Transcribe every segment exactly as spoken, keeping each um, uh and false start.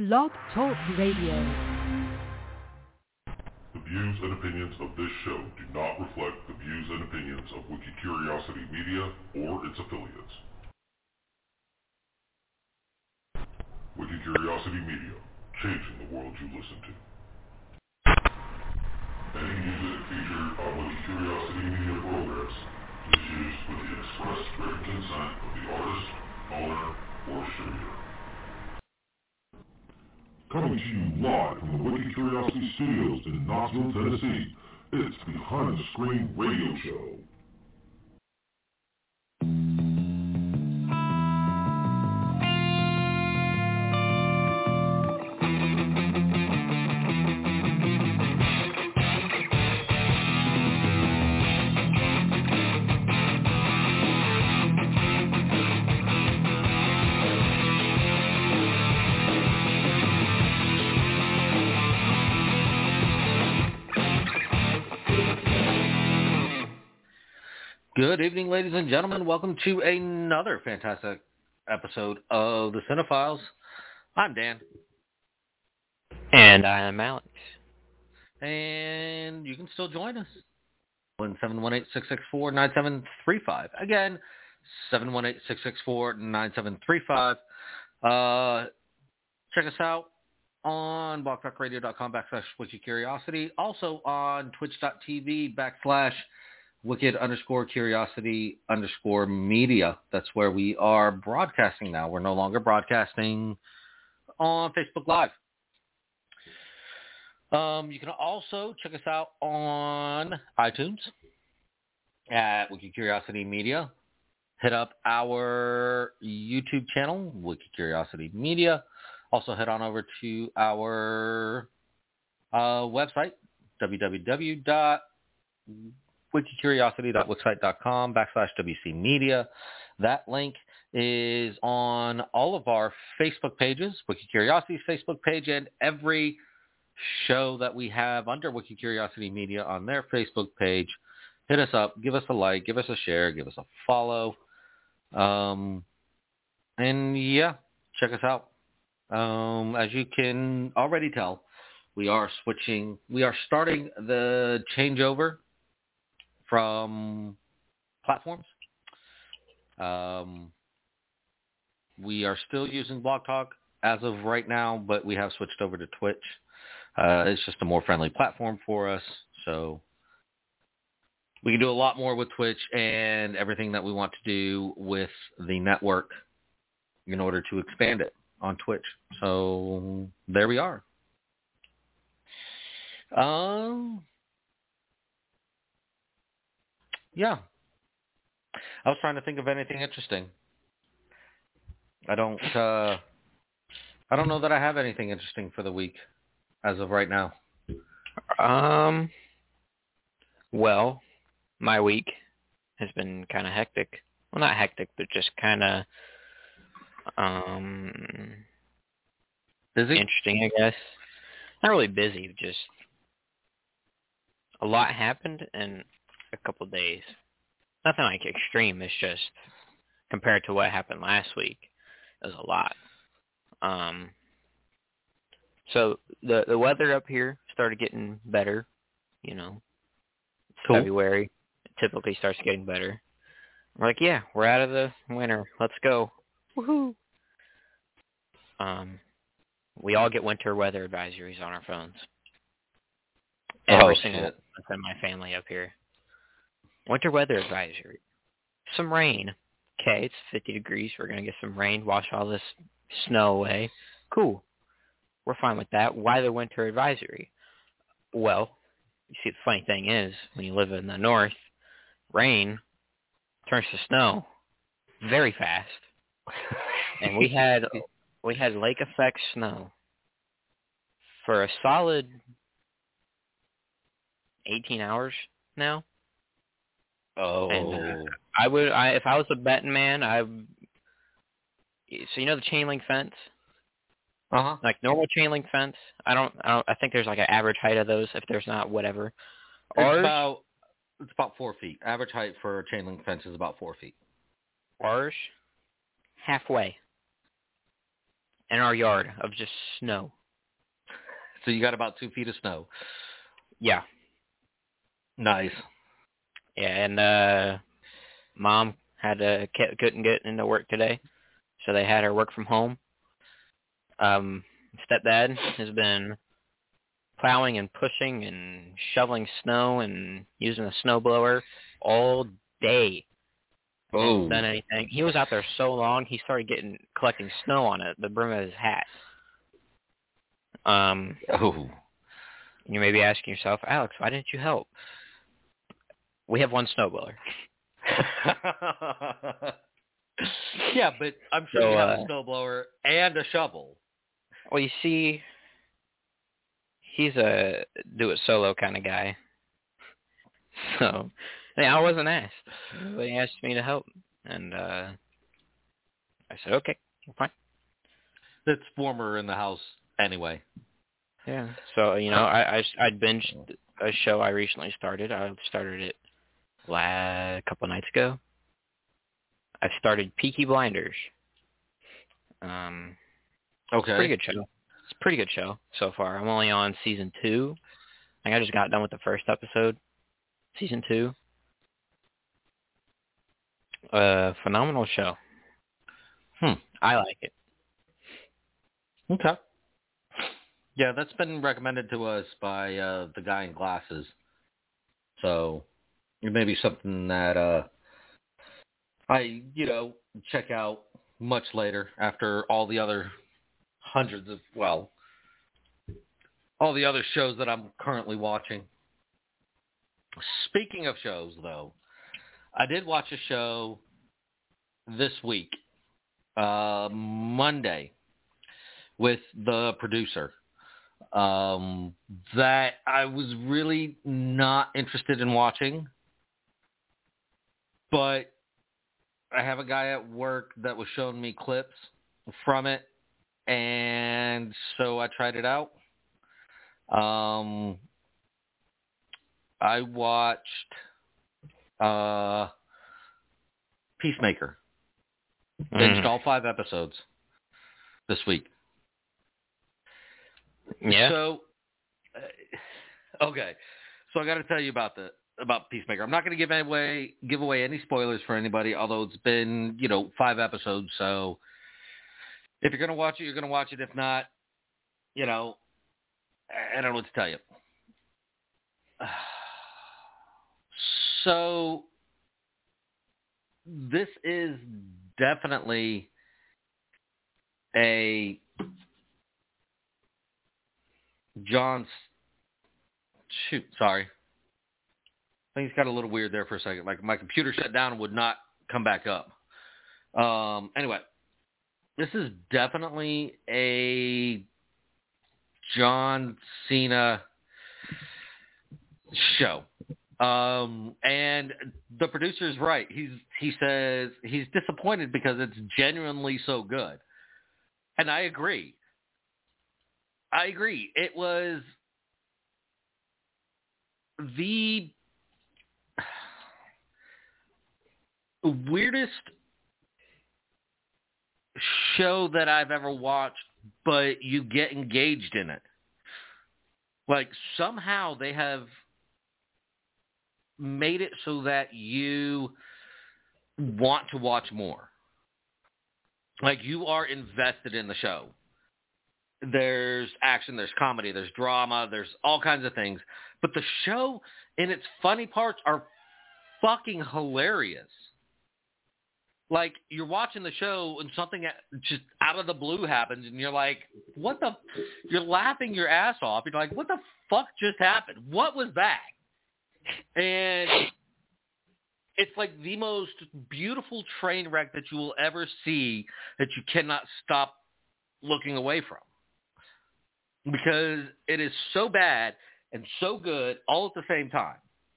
Blog Talk Radio. The views and opinions of this show do not reflect the views and opinions of Wikicuriosity Media or its affiliates. Wikicuriosity Media, changing the world you listen to. Any music featured on Wikicuriosity Media programs is used with the express written consent of the artist, owner, or distributor. Coming to you live from the Wikicuriosity Studios in Knoxville, Tennessee, it's Behind the Screen Radio Show. Good evening, ladies and gentlemen. Welcome to another fantastic episode of The Cinephiles. I'm Dan. And I'm Alex. And you can still join us. seven one eight, six six four, nine seven three five. Again, seven one eight, six six four, nine seven three five. Uh, check us out on blogtalkradio.com backslash wikicuriosity. Also on twitch.tv backslash Wicked underscore curiosity underscore media. That's where we are broadcasting now. We're no longer broadcasting on Facebook Live. Um, you can also check us out on iTunes at Wicked Curiosity Media. Hit up our YouTube channel, Wicked Curiosity Media. Also head on over to our uh, website, w w w dot wikicuriosity.wixsite.com backslash WC Media. That link is on all of our Facebook pages, Wikicuriosity's Facebook page, and every show that we have under Wikicuriosity Media on their Facebook page. Hit us up, give us a like, give us a share, give us a follow. Um, and yeah, check us out. Um, as you can already tell, we are switching, we are starting the changeover from platforms. Um, we are still using Blog Talk as of right now, but we have switched over to Twitch. Uh, it's just a more friendly platform for us, so we can do a lot more with Twitch and everything that we want to do with the network in order to expand it on Twitch. So there we are. Um... Yeah. I was trying to think of anything interesting. I don't uh I don't know that I have anything interesting for the week as of right now. Um well, my week has been kind of hectic. Well, not hectic, but just kind of um busy? Interesting, I guess. Not really busy, just a lot happened in a couple of days. Nothing like extreme. It's just compared to what happened last week, it was a lot. Um, so the the weather up here started getting better. You know, cool. February it typically starts getting better. We're like, yeah, we're out of the winter. Let's go. Woohoo! Um, we all get winter weather advisories on our phones. Every oh, single shit. one of my family up here. Winter weather advisory. Some rain. Okay, it's fifty degrees. We're going to get some rain, wash all this snow away. Cool. We're fine with that. Why the winter advisory? Well, you see, the funny thing is, when you live in the north, rain turns to snow very fast. And we had we had lake effect snow for a solid eighteen hours now. Oh, and I would, I if I was a betting man, I. So you know the chain link fence, uh huh, like normal chain link fence. I don't, I don't, I think there's like an average height of those. If there's not, whatever. It's Ours, about it's about four feet. Average height for a chain link fence is about four feet. Ours, halfway. in our yard of just snow. So you got about two feet of snow. Yeah. Nice. Yeah, and uh, Mom had to, couldn't get into work today, so they had her work from home. Um, stepdad has been plowing and pushing and shoveling snow and using a snowblower all day. Oh. Hasn't done anything. He was out there so long, he started getting collecting snow on it, the brim of his hat. Um, oh. You may be asking yourself, Alex, why didn't you help? We have one snowblower. Yeah, but I'm sure so, you have uh, a snowblower and a shovel. Well, you see, he's a do-it-solo kind of guy. So, yeah, I wasn't asked. But he asked me to help. And uh, I said, okay, fine. It's warmer in the house anyway. Yeah. So, you know, I, I, I binged a show I recently started. I started it la- a couple nights ago. I started Peaky Blinders. Um, Okay. It's a pretty good show. It's a pretty good show so far. I'm only on season two. I think I just got done with the first episode. Season two. Uh, phenomenal show. Hmm. I like it. Okay. Yeah, that's been recommended to us by uh, the guy in glasses. So it may be something that uh, I, you know, check out much later after all the other hundreds of, well, all the other shows that I'm currently watching. Speaking of shows, though, I did watch a show this week, uh, Monday, with the producer. Um, that I was really not interested in watching, but I have a guy at work that was showing me clips from it, and so I tried it out. Um, I watched uh, Peacemaker. Binged Mm. all five episodes this week. Yeah. So, uh, okay. So I got to tell you about the about Peacemaker. I'm not going to give away give away any spoilers for anybody, although it's been, you know, five episodes. So if you're going to watch it, you're going to watch it. If not, you know, I don't know what to tell you. So this is definitely a John's shoot, sorry. Things got a little weird there for a second. Like my computer shut down and would not come back up. Um, anyway, this is definitely a John Cena show. Um, and the producer's right. He's he says he's disappointed because it's genuinely so good. And I agree. I agree. It was the weirdest show that I've ever watched, but you get engaged in it. Like, somehow they have made it so that you want to watch more. Like, you are invested in the show. There's action, there's comedy, there's drama, there's all kinds of things. But the show and its funny parts are fucking hilarious. Like, you're watching the show and something just out of the blue happens and you're like, what the? You're laughing your ass off. You're like, what the fuck just happened? What was that? And it's like the most beautiful train wreck that you will ever see that you cannot stop looking away from. Because it is so bad and so good all at the same time.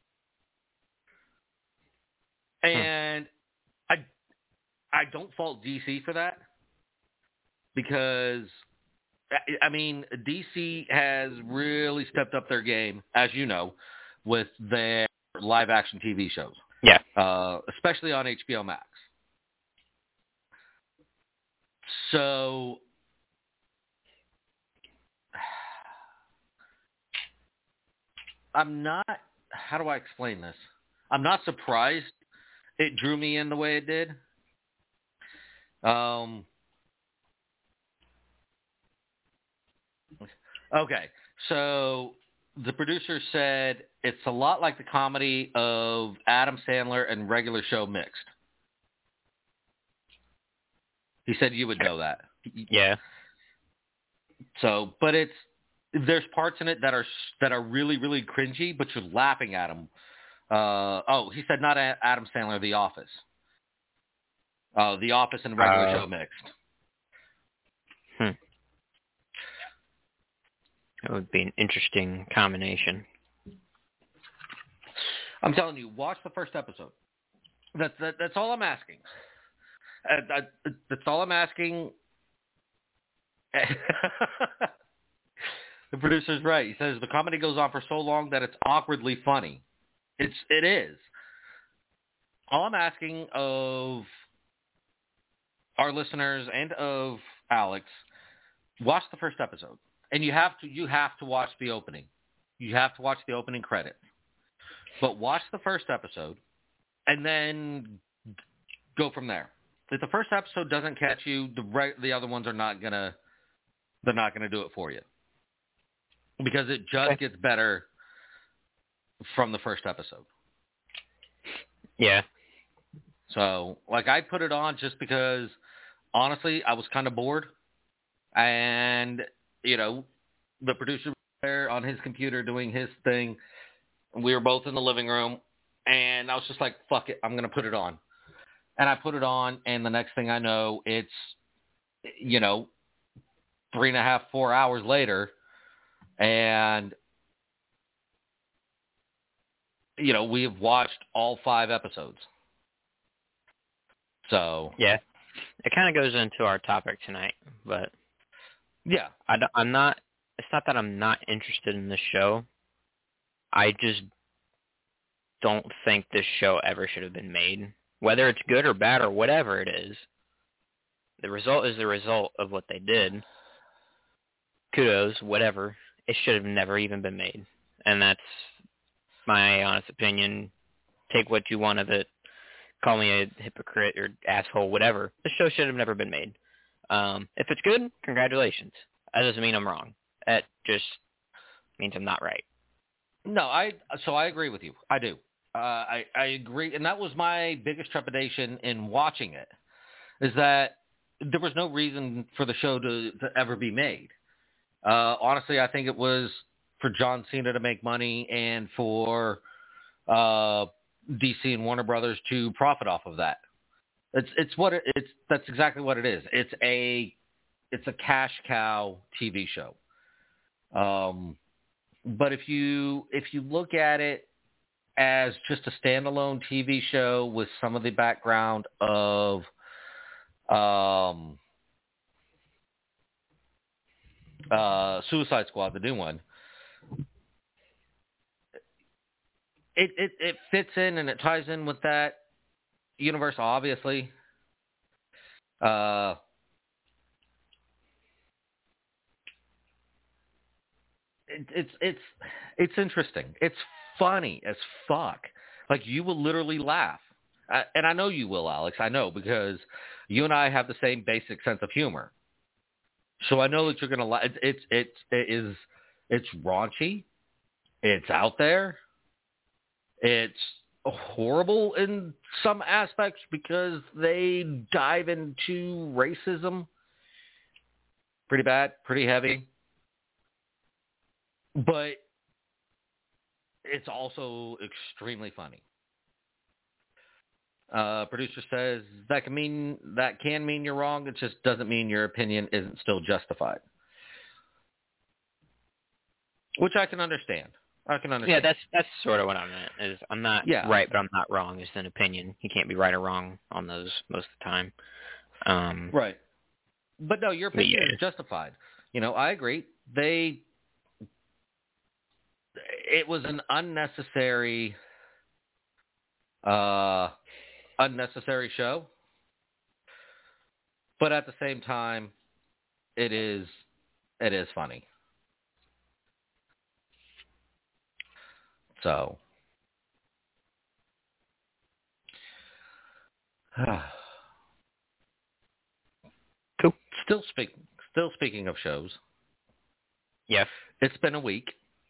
And hmm. I I don't fault D C for that. Because, I mean, D C has really stepped up their game, as you know, with their live-action T V shows. Yeah. Uh, especially on H B O Max. So I'm not. How do I explain this? I'm not surprised it drew me in the way it did. Um. Okay, so the producer said it's a lot like the comedy of Adam Sandler and Regular Show mixed. He said you would know that. Yeah. So, but it's there's parts in it that are that are really really cringy, but you're laughing at them. Uh, oh, he said not a- Adam Sandler, The Office. Uh, The Office and Regular Uh, Show mixed. Hmm. That would be an interesting combination. I'm telling you, watch the first episode. That's that, that's all I'm asking. Uh, that, that's all I'm asking. The producer's right. He says the comedy goes on for so long that it's awkwardly funny. It's it is. All I'm asking of our listeners and of Alex, watch the first episode, and you have to you have to watch the opening. You have to watch the opening credits, but watch the first episode, and then go from there. If the first episode doesn't catch you, the re- the other ones are not gonna they're not gonna do it for you, because it just Okay. gets better from the first episode. Yeah. So, like, I put it on just because, honestly, I was kind of bored. And, you know, the producer was there on his computer doing his thing. We were both in the living room. And I was just like, fuck it, I'm going to put it on. And I put it on, and the next thing I know, it's, you know, three and a half, four hours later. And, you know, we have watched all five episodes. So, Yeah. It kind of goes into our topic tonight, but yeah. I don't- I'm not, it's not that I'm not interested in this show. I just don't think this show ever should have been made. Whether it's good or bad or whatever it is, the result is the result of what they did. Kudos, whatever. It should have never even been made. And that's my honest opinion. Take what you want of it. Call me a hypocrite or asshole, whatever. This show should have never been made. Um, if it's good, congratulations. That doesn't mean I'm wrong. That just means I'm not right. No, I so I agree with you. I do. Uh, I I agree, and that was my biggest trepidation in watching it, is that there was no reason for the show to, to ever be made. Uh, honestly, I think it was for John Cena to make money and for uh, D C and Warner Brothers to profit off of that. It's it's what it, it's that's exactly what it is. It's a it's a cash cow T V show. Um, but if you if you look at it as just a standalone T V show with some of the background of um, uh, Suicide Squad, the new one, it, it it fits in and it ties in with that universe, obviously. Uh, it, it's it's it's interesting. It's funny as fuck. Like, you will literally laugh, I, and I know you will, Alex. I know, because you and I have the same basic sense of humor. So I know that you're gonna laugh. It's it's it's it is it's raunchy. It's out there. It's horrible in some aspects because they dive into racism pretty bad, pretty heavy. But it's also extremely funny. Uh, producer says that can mean that can mean you're wrong. It just doesn't mean your opinion isn't still justified, which I can understand. I can understand. Yeah, that's that's sort of what I meant. Is I'm not Yeah. right, but I'm not wrong. Is an opinion. You can't be right or wrong on those most of the time. Um, Right. But no, your opinion yeah. is justified. You know, I agree. They, it was an unnecessary, uh, unnecessary show. But at the same time, it is, it is funny. So, Cool. Still speak. Still speaking of shows. Yeah. It's been a week.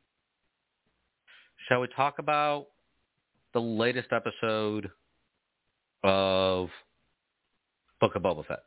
Shall we talk about the latest episode of Book of Boba Fett?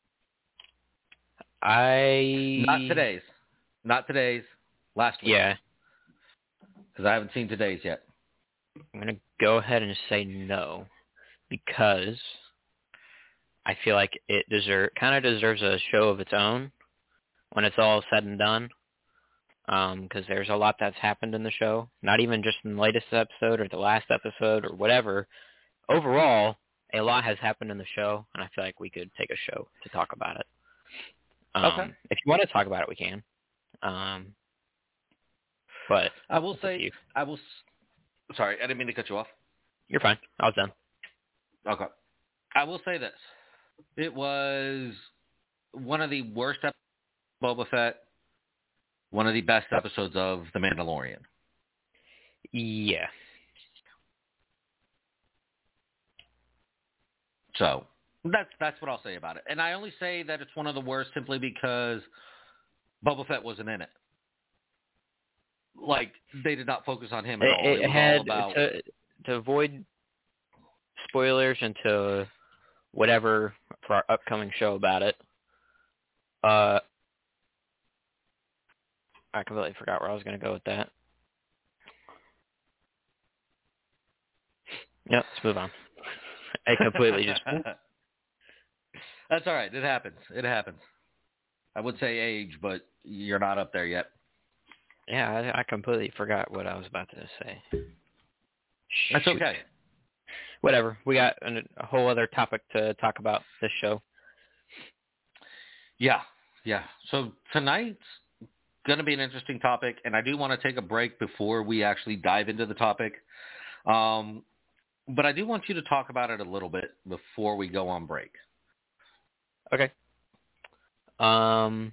I Not today's. Not today's. Last week. Yeah. Because I haven't seen today's yet. I'm gonna go ahead and say no, because I feel like it deserve kind of deserves a show of its own when it's all said and done. Um, because there's a lot that's happened in the show, not even just in the latest episode or the last episode or whatever. Overall, a lot has happened in the show, and I feel like we could take a show to talk about it. Um, Okay. If you want to talk about it, we can. Um, but I will it's up to say, you. I will. s- Sorry, I didn't mean to cut you off. You're fine. I was done. Okay. I will say this: it was one of the worst episodes of Boba Fett. One of the best episodes of The Mandalorian. Yeah. So that's that's what I'll say about it. And I only say that it's one of the worst simply because Boba Fett wasn't in it. Like, they did not focus on him at all. It, It it was had all about to, to avoid spoilers into whatever for our upcoming show about it. Uh, I completely forgot where I was going to go with that. Yep, let's move on. I completely just... That's all right. It happens. It happens. I would say age, but you're not up there yet. Yeah, I, I completely forgot what I was about to say. That's Shoot. okay. Whatever. We got a, a whole other topic to talk about this show. Yeah, yeah. So tonight's going to be an interesting topic, and I do want to take a break before we actually dive into the topic. Um, but I do want you to talk about it a little bit before we go on break. Okay. Um,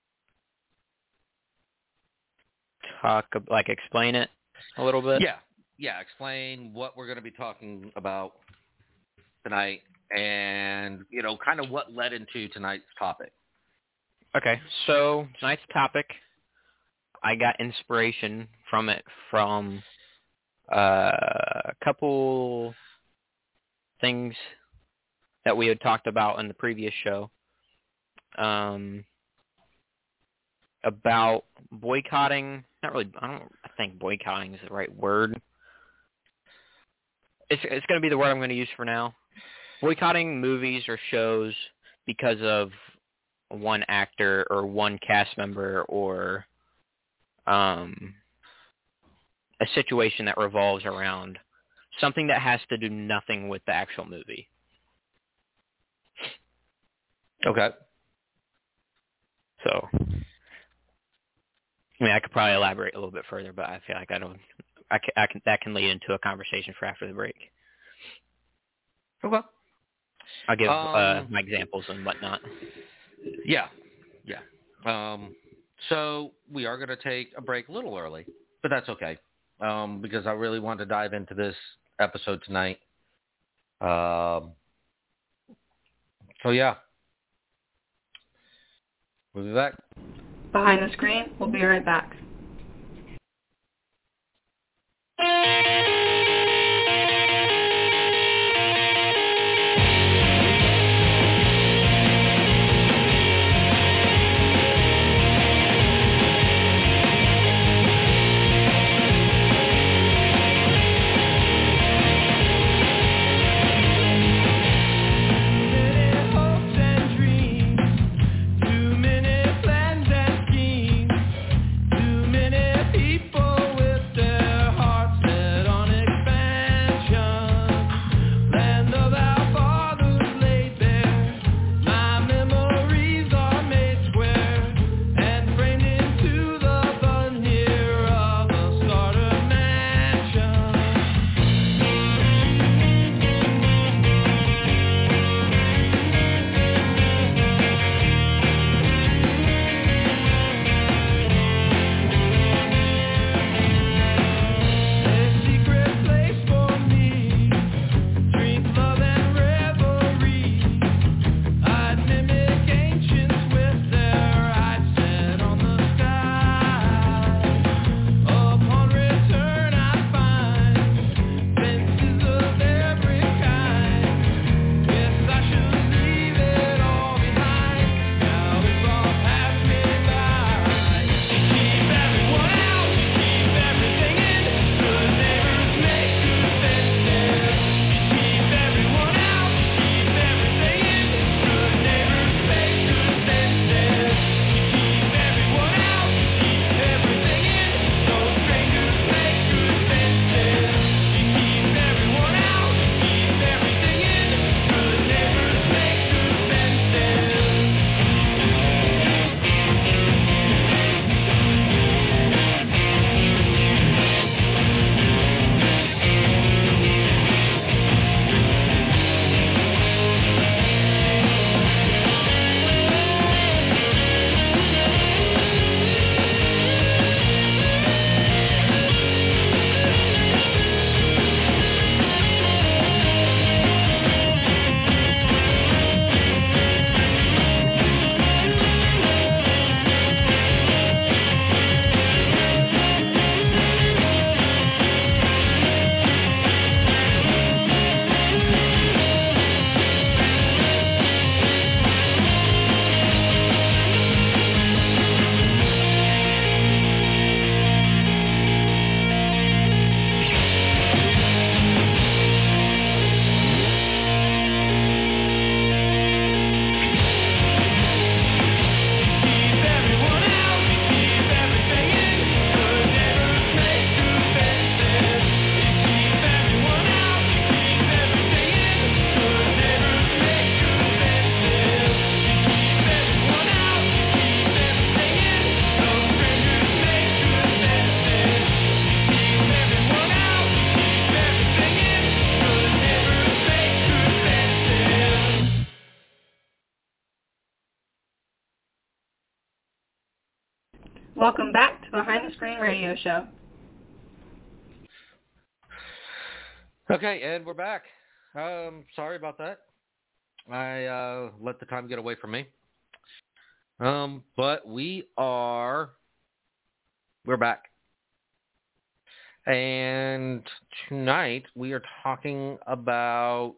talk, like, explain it a little bit? Yeah, yeah. Explain what we're going to be talking about tonight and, you know, kind of what led into tonight's topic. Okay, so tonight's topic, I got inspiration from it from uh, a couple things that we had talked about in the previous show um, about boycotting. Not really. I don't think boycotting is the right word. It's it's going to be the word I'm going to use for now. Boycotting movies or shows because of one actor or one cast member or um, a situation that revolves around something that has to do nothing with the actual movie. Okay. So, I mean, I could probably elaborate a little bit further, but I feel like I don't. I can, I can that can lead into a conversation for after the break. Okay. I'll give Um, uh, my examples and whatnot. Yeah, yeah. Um, so we are going to take a break a little early, but that's okay um, because I really want to dive into this episode tonight. Um, so, yeah. We'll be back. Behind the screen, we'll be right back. Too many plans and schemes, too Welcome back to Behind the Screen Radio Show. Okay, and we're back. Um, sorry about that. I uh, let the time get away from me. Um, but we are, we're back. And tonight we are talking about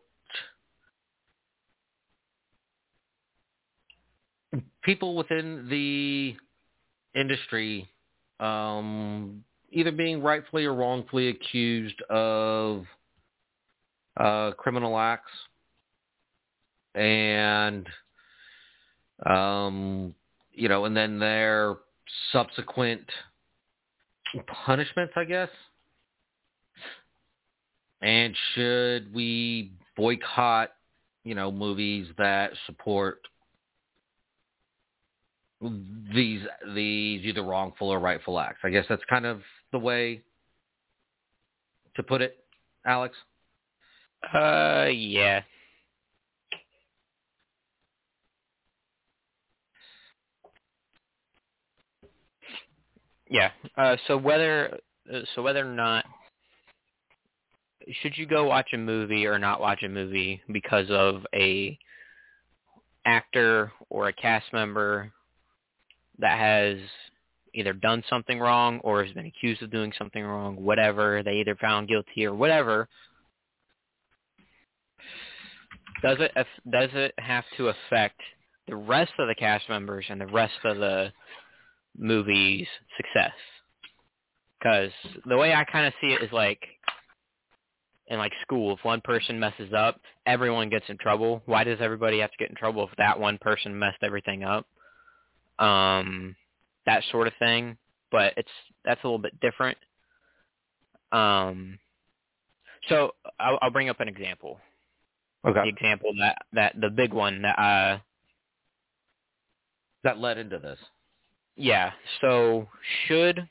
people within the industry um, either being rightfully or wrongfully accused of uh, criminal acts and, um, you know, and then their subsequent punishments, I guess. And should we boycott, you know, movies that support these these either wrongful or rightful acts? I guess that's kind of the way to put it, Alex. Uh, yeah. Yeah. Uh, so whether uh, so whether or not should you go watch a movie or not watch a movie because of a actor or a cast member that has either done something wrong or has been accused of doing something wrong, whatever, they either found guilty or whatever, does it does it have to affect the rest of the cast members and the rest of the movie's success? Because the way I kind of see it is like in like school, if one person messes up, everyone gets in trouble. Why does everybody have to get in trouble if that one person messed everything up? Um, that sort of thing. But it's that's a little bit different. Um, so I'll, I'll bring up an example. Okay. The example that, that the big one that uh that led into this. Yeah. So should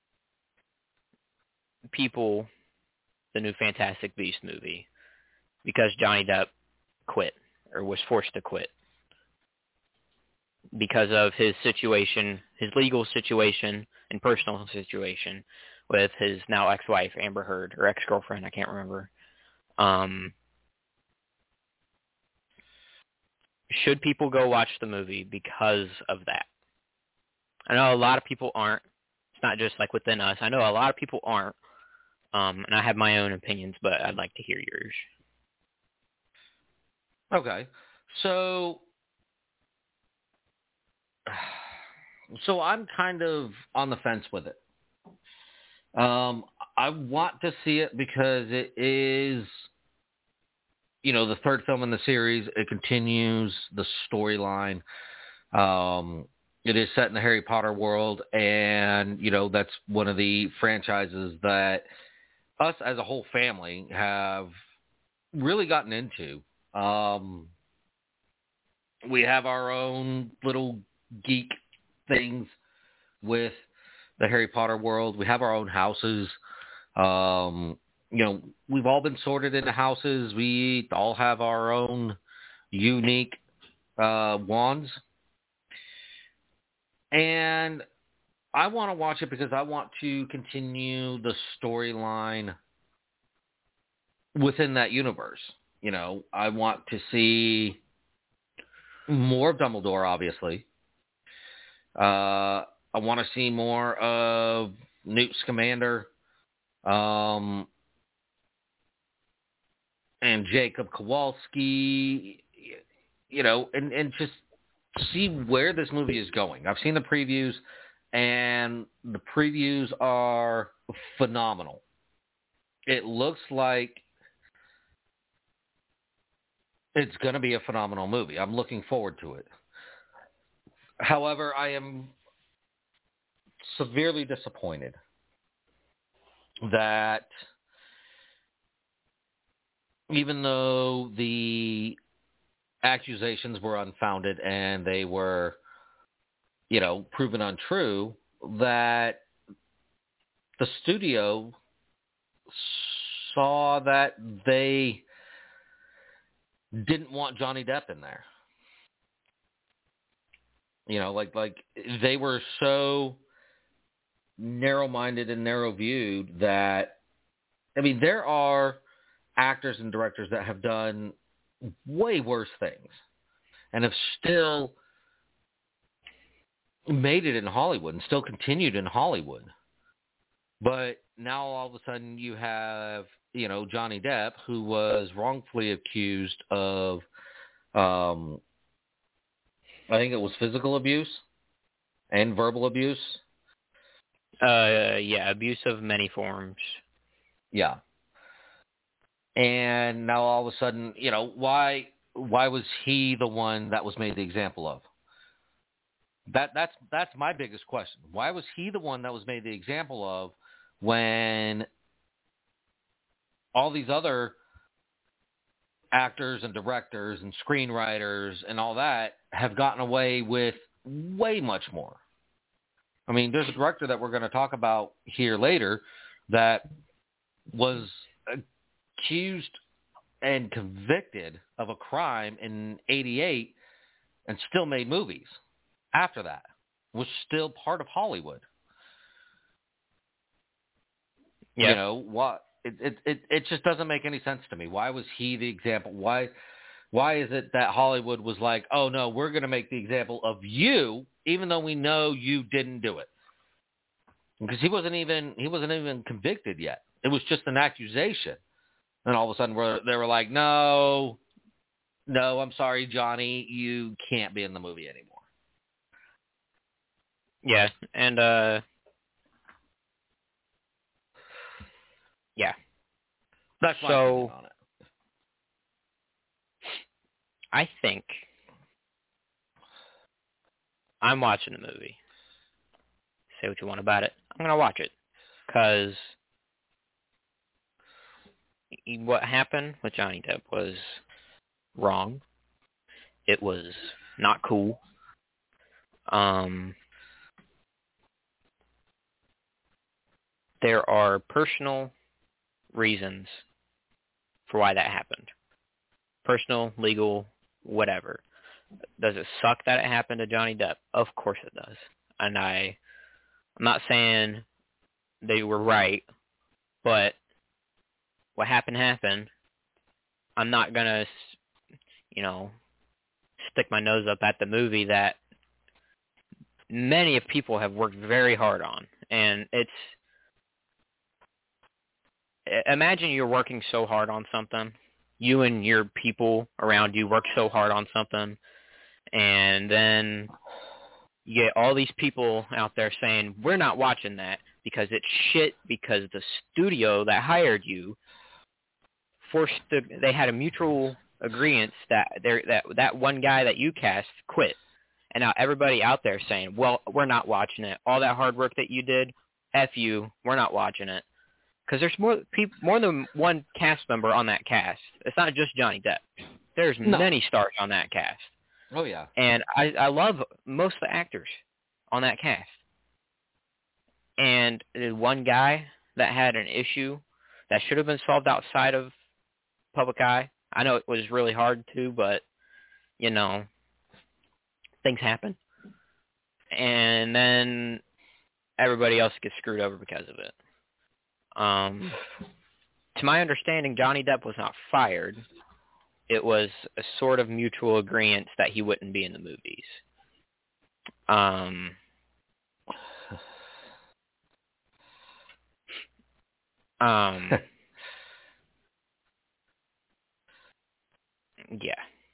people the new Fantastic Beast movie because Johnny Depp quit or was forced to quit because of his situation, his legal situation and personal situation with his now ex-wife Amber Heard or ex-girlfriend, I can't remember. Um, should people go watch the movie because of that? I know a lot of people aren't. It's not just like within us. I know a lot of people aren't. Um, and I have my own opinions, but I'd like to hear yours. Okay. So, so I'm kind of on the fence with it. Um, I want to see it because it is, you know, the third film in the series. It continues the storyline. Um, it is set in the Harry Potter world, and, you know, that's one of the franchises that us as a whole family have really gotten into. Um, we have our own little geek things with the Harry Potter world. We have our own houses. Um, you know, we've all been sorted into houses. We all have our own unique uh, wands. And I want to watch it because I want to continue the storyline within that universe. You know, I want to see more of Dumbledore, obviously. Uh, I want to see more of Newt Scamander um, and Jacob Kowalski, you know, and, and just see where this movie is going. I've seen the previews, and the previews are phenomenal. It looks like it's going to be a phenomenal movie. I'm looking forward to it. However, I am severely disappointed that even though the accusations were unfounded and they were, you know, proven untrue, that the studio saw that they didn't want Johnny Depp in there. You know, like like they were so narrow-minded and narrow-viewed that, I mean, there are actors and directors that have done way worse things and have still made it in Hollywood and still continued in Hollywood. But now all of a sudden you have, you know, Johnny Depp, who was wrongfully accused of, um, I think it was physical abuse and verbal abuse. Uh, yeah, abuse of many forms. Yeah. And now all of a sudden, you know, why why was he the one that was made the example of? That that's that's my biggest question. Why was he the one that was made the example of when all these other actors and directors and screenwriters and all that have gotten away with way much more? I mean, there's a director that we're going to talk about here later that was accused and convicted of a crime in eighty-eight and still made movies after that. Was still part of Hollywood. Yeah. You know, what it, it it it just doesn't make any sense to me. Why was he the example? Why why is it that Hollywood was like, "Oh no, we're going to make the example of you even though we know you didn't do it?" Because he wasn't even he wasn't even convicted yet. It was just an accusation. And all of a sudden, we're, they were like, no, no, I'm sorry, Johnny, you can't be in the movie anymore. Yeah, and, uh, yeah. That's my so, opinion on it. I think I'm watching the movie. Say what you want about it. I'm going to watch it. Because what happened with Johnny Depp was wrong. It was not cool. Um, there are personal reasons for why that happened. Personal, legal, whatever. Does it suck that it happened to Johnny Depp? Of course it does. And I, I'm not saying they were right, but what happened happened. I'm not going to, you know, stick my nose up at the movie that many of people have worked very hard on. And it's, imagine you're working so hard on something. You and your people around you work so hard on something. And then you get all these people out there saying, we're not watching that because it's shit because the studio that hired you forced the, they had a mutual agreement that that that one guy that you cast quit. And now everybody out there saying, well, we're not watching it. All that hard work that you did, F you, we're not watching it. Because there's more people, more than one cast member on that cast. It's not just Johnny Depp. There's No. many stars on that cast. Oh, yeah. And I, I love most of the actors on that cast. And the one guy that had an issue that should have been solved outside of public eye. I know it was really hard to, but, you know, things happen. And then everybody else gets screwed over because of it. Um, to my understanding, Johnny Depp was not fired. It was a sort of mutual agreement that he wouldn't be in the movies. Um, um, yeah.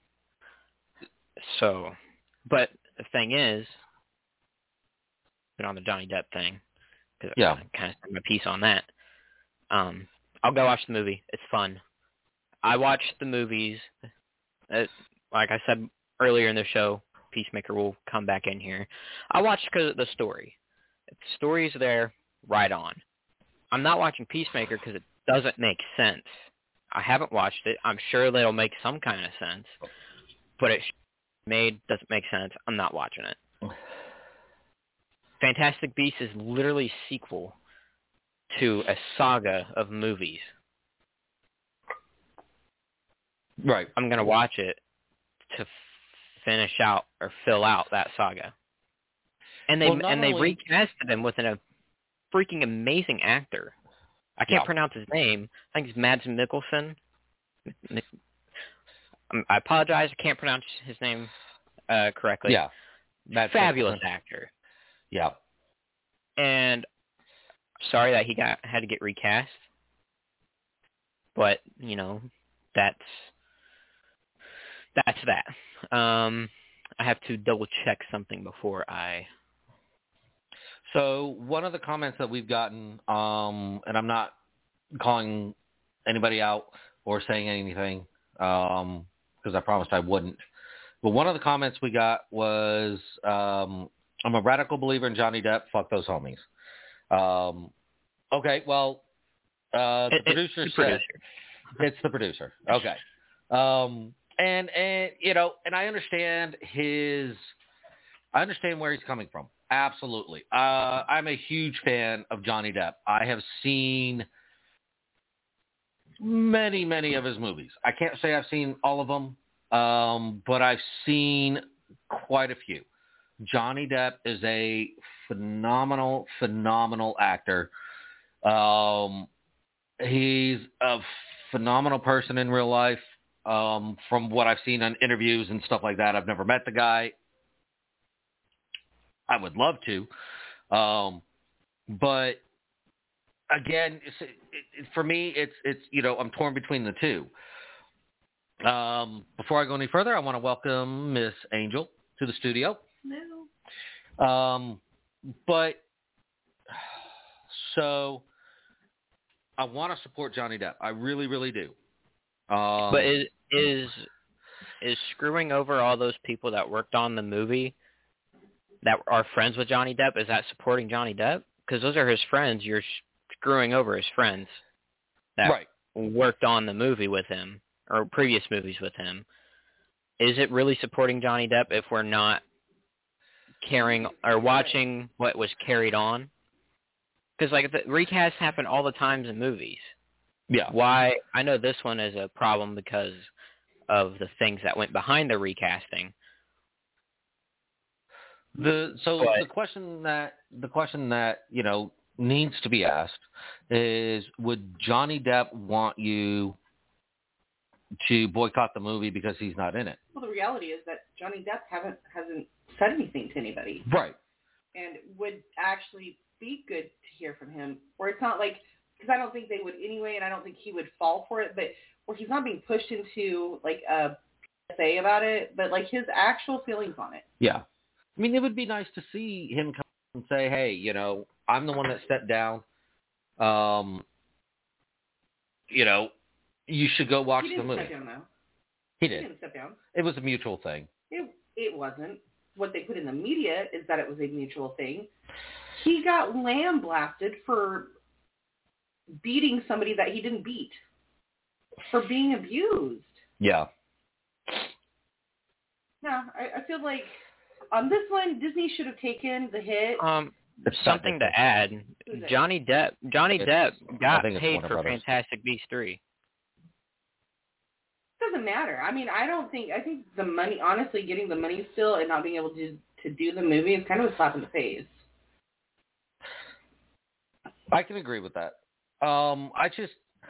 So, but the thing is, been on the Johnny Depp thing, because Yeah. I kind of said my piece on that. Um, I'll go watch the movie. It's fun. I watched the movies. Uh, like I said earlier in the show, Peacemaker will come back in here. I watched because of the story. If the story's there, right on. I'm not watching Peacemaker because it doesn't make sense. I haven't watched it. I'm sure that'll make some kind of sense. But it made doesn't make sense. I'm not watching it. Fantastic Beasts is literally a sequel to a saga of movies. Right. I'm going to watch it to finish out or fill out that saga. And they Well, not and they only- recasted him with an, a freaking amazing actor. I can't Yeah. pronounce his name. I think it's Mads Mikkelsen. Mik- I apologize. I can't pronounce his name uh, correctly. Yeah. Mads Fabulous Mikkelsen. actor. Yeah. And sorry that he got had to get recast. But, you know, that's that's that. Um, I have to double check something before I So one of the comments that we've gotten, um, and I'm not calling anybody out or saying anything, um, because I promised I wouldn't. But one of the comments we got was, um, I'm a radical believer in Johnny Depp. Fuck those homies. Um, okay, well, uh, the It- producer it's the said producer. it's the producer. Okay. Um, and, and, you know, and I understand his, I understand where he's coming from. Absolutely. Uh, I'm a huge fan of Johnny Depp. I have seen many, many of his movies. I can't say I've seen all of them, um, but I've seen quite a few. Johnny Depp is a phenomenal, phenomenal actor. Um, he's a phenomenal person in real life. Um, from what I've seen on interviews and stuff like that, I've never met the guy. I would love to. Um, but again, it's, it, it, for me, it's, it's, you know, I'm torn between the two. Um, before I go any further, I want to welcome Miss Angel to the studio. No. Um, but so I want to support Johnny Depp. I really, really do. Um, But is is is screwing over all those people that worked on the movie that are friends with Johnny Depp, is that supporting Johnny Depp? Because those are his friends. You're screwing over his friends that right. worked on the movie with him or previous movies with him. Is it really supporting Johnny Depp if we're not caring or watching what was carried on? Because like the recasts happen all the times in movies. Yeah. Why? I know this one is a problem because of the things that went behind the recasting. The so But- the question that the question that you know needs to be asked is: would Johnny Depp want you to boycott the movie because he's not in it? Well, the reality is that Johnny Depp haven't hasn't said anything to anybody, Right. and would actually be good to hear from him. Or it's not like, because I don't think they would anyway, and I don't think he would fall for it. But where he's not being pushed into like a P S A about it, but like his actual feelings on it. Yeah. I mean, it would be nice to see him come and say, "Hey, you know, I'm the one that stepped down. Um, you know, you should go watch He the didn't movie." step down though. He He did. didn't step down. It was a mutual thing. It it wasn't. What they put in the media is that it was a mutual thing. He got lamb blasted for beating somebody that he didn't beat, for being abused. Yeah. Yeah, I, I feel like on this one, Disney should have taken the hit. Um, It's something not to add. Who's it? Johnny Depp. Johnny It's- Depp I got think it's paid Warner for Brothers. Fantastic Beasts three. Doesn't matter. I mean, I don't think, I think the money, honestly, getting the money still and not being able to to do the movie is kind of a slap in the face. I can agree with that. Um, I just,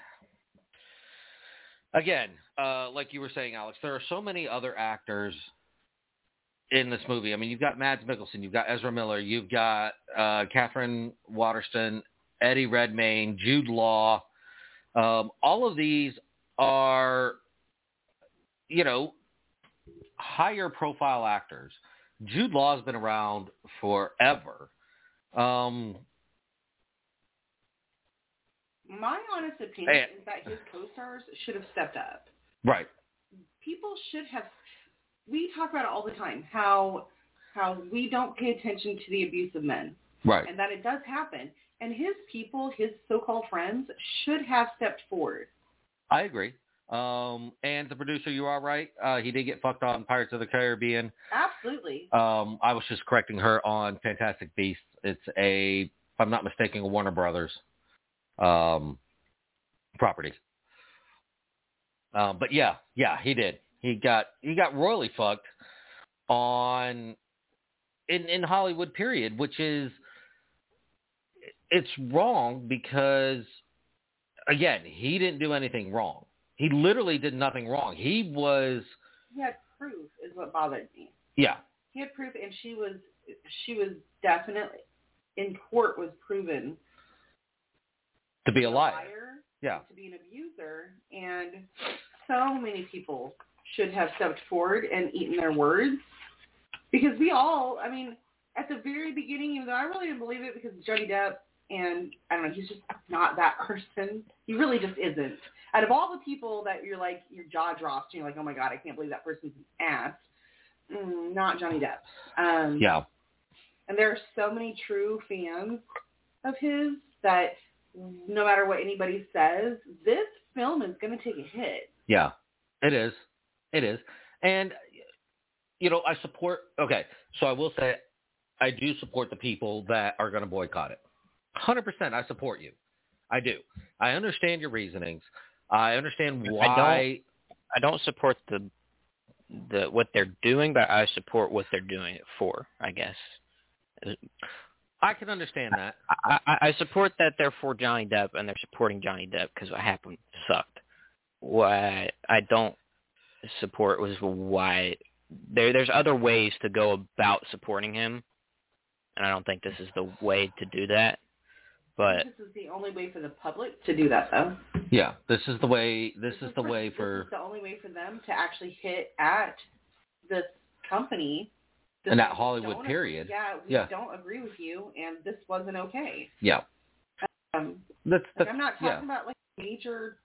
again, uh, like you were saying, Alex, there are so many other actors in this movie. I mean, you've got Mads Mikkelsen, you've got Ezra Miller, you've got uh, Catherine Waterston, Eddie Redmayne, Jude Law. Um, all of these are, you know, higher profile actors. Jude Law has been around forever. Um, My honest opinion And- is that his co-stars should have stepped up. right. People should have. We talk about it all the time, how how we don't pay attention to the abuse of men, Right. and that it does happen. And his people, his so-called friends, should have stepped forward. I agree. Um, and the producer, you are right. Uh, he did get fucked on Pirates of the Caribbean. Absolutely. Um, I was just correcting her on Fantastic Beasts. It's a, if I'm not mistaken, a Warner Brothers um, property. Um, but yeah, yeah, he did. He got he got royally fucked on in in Hollywood. Period. Which is it's wrong because, again, he didn't do anything wrong. He literally did nothing wrong. He was... He had proof is what bothered me. Yeah. He had proof, and she was she was definitely, in court, was proven to be a liar. liar, yeah. to be an abuser, and so many people should have stepped forward and eaten their words. Because we all, I mean, at the very beginning, even though I really didn't believe it because Johnny Depp, and I don't know, he's just not that person. He really just isn't. Out of all the people that you're like, your jaw drops, and you're like, oh my God, I can't believe that person's an ass. Mm, not Johnny Depp. Um, yeah. And there are so many true fans of his that no matter what anybody says, this film is going to take a hit. Yeah, it is. It is. And, you know, I support, okay, so I will say I do support the people that are going to boycott it. one hundred percent I support you. I do. I understand your reasonings. I understand why. I don't, I don't support the the what they're doing, but I support what they're doing it for, I guess. I can understand that. I, I, I support that they're for Johnny Depp and they're supporting Johnny Depp because what happened sucked. What I, I don't support was why there. There's other ways to go about supporting him, and I don't think this is the way to do that. But this is the only way for the public to do that, though. Yeah, this is the way. This, this is, is the for, way for. This is the only way for them to actually hit at this company. This and that Hollywood period. Yeah, we yeah. don't agree with you, and this wasn't okay. Yeah. Um, that's, that's, like I'm not talking yeah. about like major.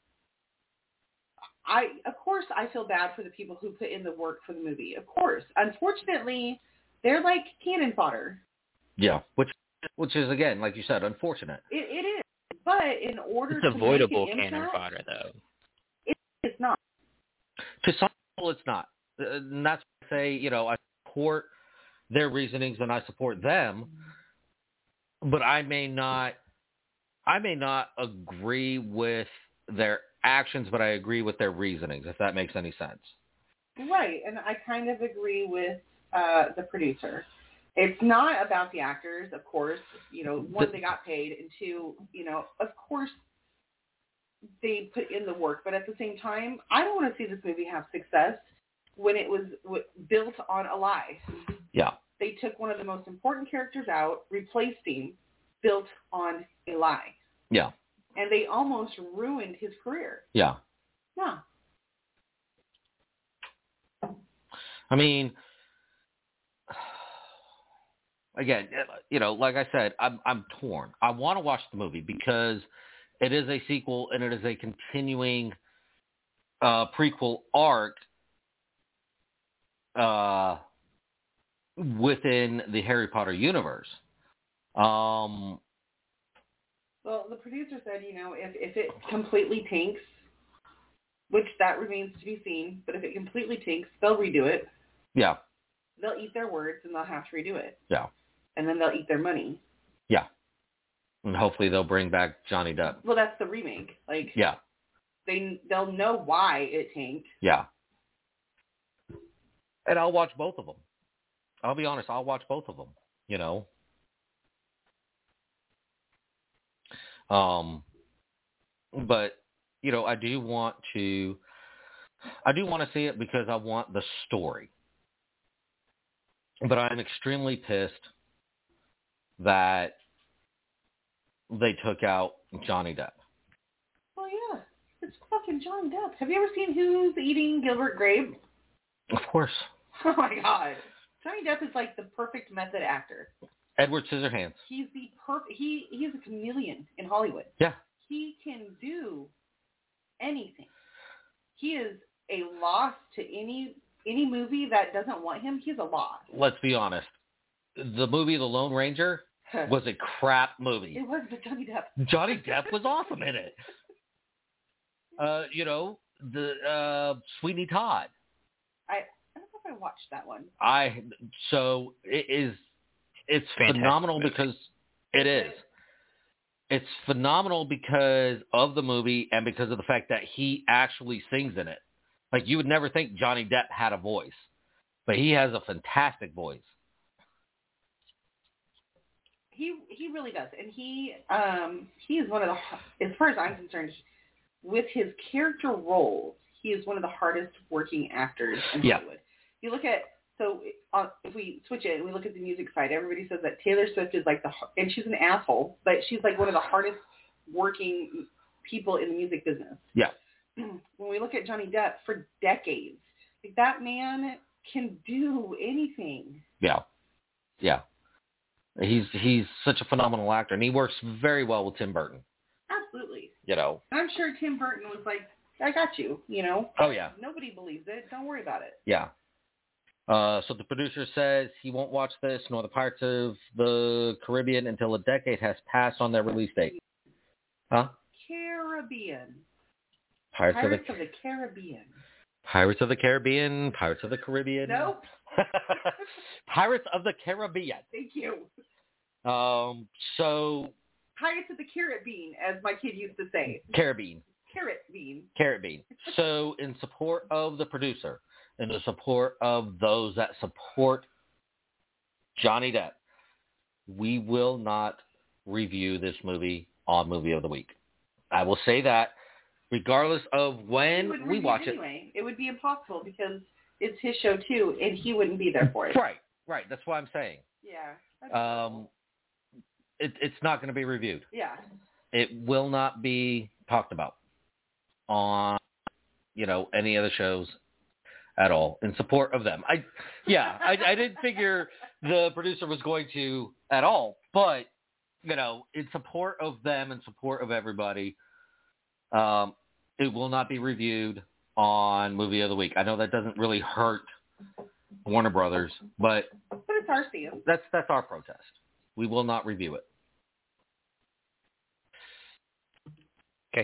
I of course I feel bad for the people who put in the work for the movie. Of course, unfortunately, they're like cannon fodder. Yeah, which which is again, like you said, unfortunate. It, it is, but in order it's to avoidable make an cannon impact, fodder, though. It, it's not. To some people, it's not. And that's why I say, you know, I support their reasonings and I support them, but I may not. I may not agree with their actions, but I agree with their reasonings, if that makes any sense. Right, and I kind of agree with uh, the producer. It's not about the actors, of course. You know, one, they got paid, and two, you know, of course, they put in the work. But at the same time, I don't want to see this movie have success when it was w- built on a lie. Yeah. They took one of the most important characters out, replaced him, built on a lie. Yeah. And they almost ruined his career. Yeah. Yeah. I mean, again, you know, like I said, I'm I'm torn. I want to watch the movie because it is a sequel and it is a continuing uh, prequel arc uh, within the Harry Potter universe. Um, well, the producer said, you know, if, if it completely tanks, which that remains to be seen, but if it completely tanks, they'll redo it. Yeah. They'll eat their words and they'll have to redo it. Yeah. And then they'll eat their money. Yeah. And hopefully they'll bring back Johnny Depp. Well, that's the remake. Like, yeah. They, they'll know why it tanked. Yeah. And I'll watch both of them. I'll be honest, I'll watch both of them, you know. Um, but, you know, I do want to, I do want to see it because I want the story. But I'm extremely pissed that they took out Johnny Depp. Well, yeah, it's fucking Johnny Depp. Have you ever seen Who's Eating Gilbert Grape? Of course. Oh my God, Johnny Depp is like the perfect method actor. Edward Scissorhands. He's the perfect. He he is a chameleon in Hollywood. Yeah. He can do anything. He is a loss to any any movie that doesn't want him. He's a loss. Let's be honest. The movie The Lone Ranger was a crap movie. It was, but Johnny Depp. Johnny Depp was awesome in it. Uh, you know, the uh, Sweeney Todd. I I don't know if I watched that one. I so it is. It's Fantastic phenomenal movie. because it is. It's phenomenal because of the movie and because of the fact that he actually sings in it. Like, you would never think Johnny Depp had a voice, but he has a fantastic voice. He he really does, and he um he is one of the, as far as I'm concerned, with his character roles, he is one of the hardest working actors in Yeah. Hollywood. You look at so uh, if we switch it and we look at the music side, everybody says that Taylor Swift is like the, and she's an asshole, but she's like one of the hardest working people in the music business. Yeah. When we look at Johnny Depp, for decades, like, that man can do anything. Yeah. Yeah. He's he's such a phenomenal actor, and he works very well with Tim Burton. Absolutely. You know. And I'm sure Tim Burton was like, I got you, you know. Oh, yeah. Nobody believes it. Don't worry about it. Yeah. Uh, so the producer says he won't watch this nor the Pirates of the Caribbean until a decade has passed on their release date. Huh? Caribbean. Pirates, Pirates of, the, of the Caribbean. Pirates of the Caribbean, Pirates of the Caribbean. Nope. Pirates of the Caribbean. Thank you. Um, so... Pirates of the Carrot Bean, as my kid used to say. Caribbean. Carrot Bean. Carrot Bean. So in support of the producer, in the support of those that support Johnny Depp, we will not review this movie on Movie of the Week. I will say that regardless of when would we review watch it anyway. It would be impossible because it's his show too, and he wouldn't be there for it. Right, right. That's what I'm saying. Yeah. that's Um, it, it's not going to be reviewed. Yeah. It will not be talked about on, you know, any of the shows at all in support of them. I, yeah, I, I didn't figure the producer was going to at all, but, you know, in support of them and support of everybody, um, it will not be reviewed on Movie of the Week. I know that doesn't really hurt Warner Brothers, but But it's our stance. that's that's our protest. We will not review it. Okay.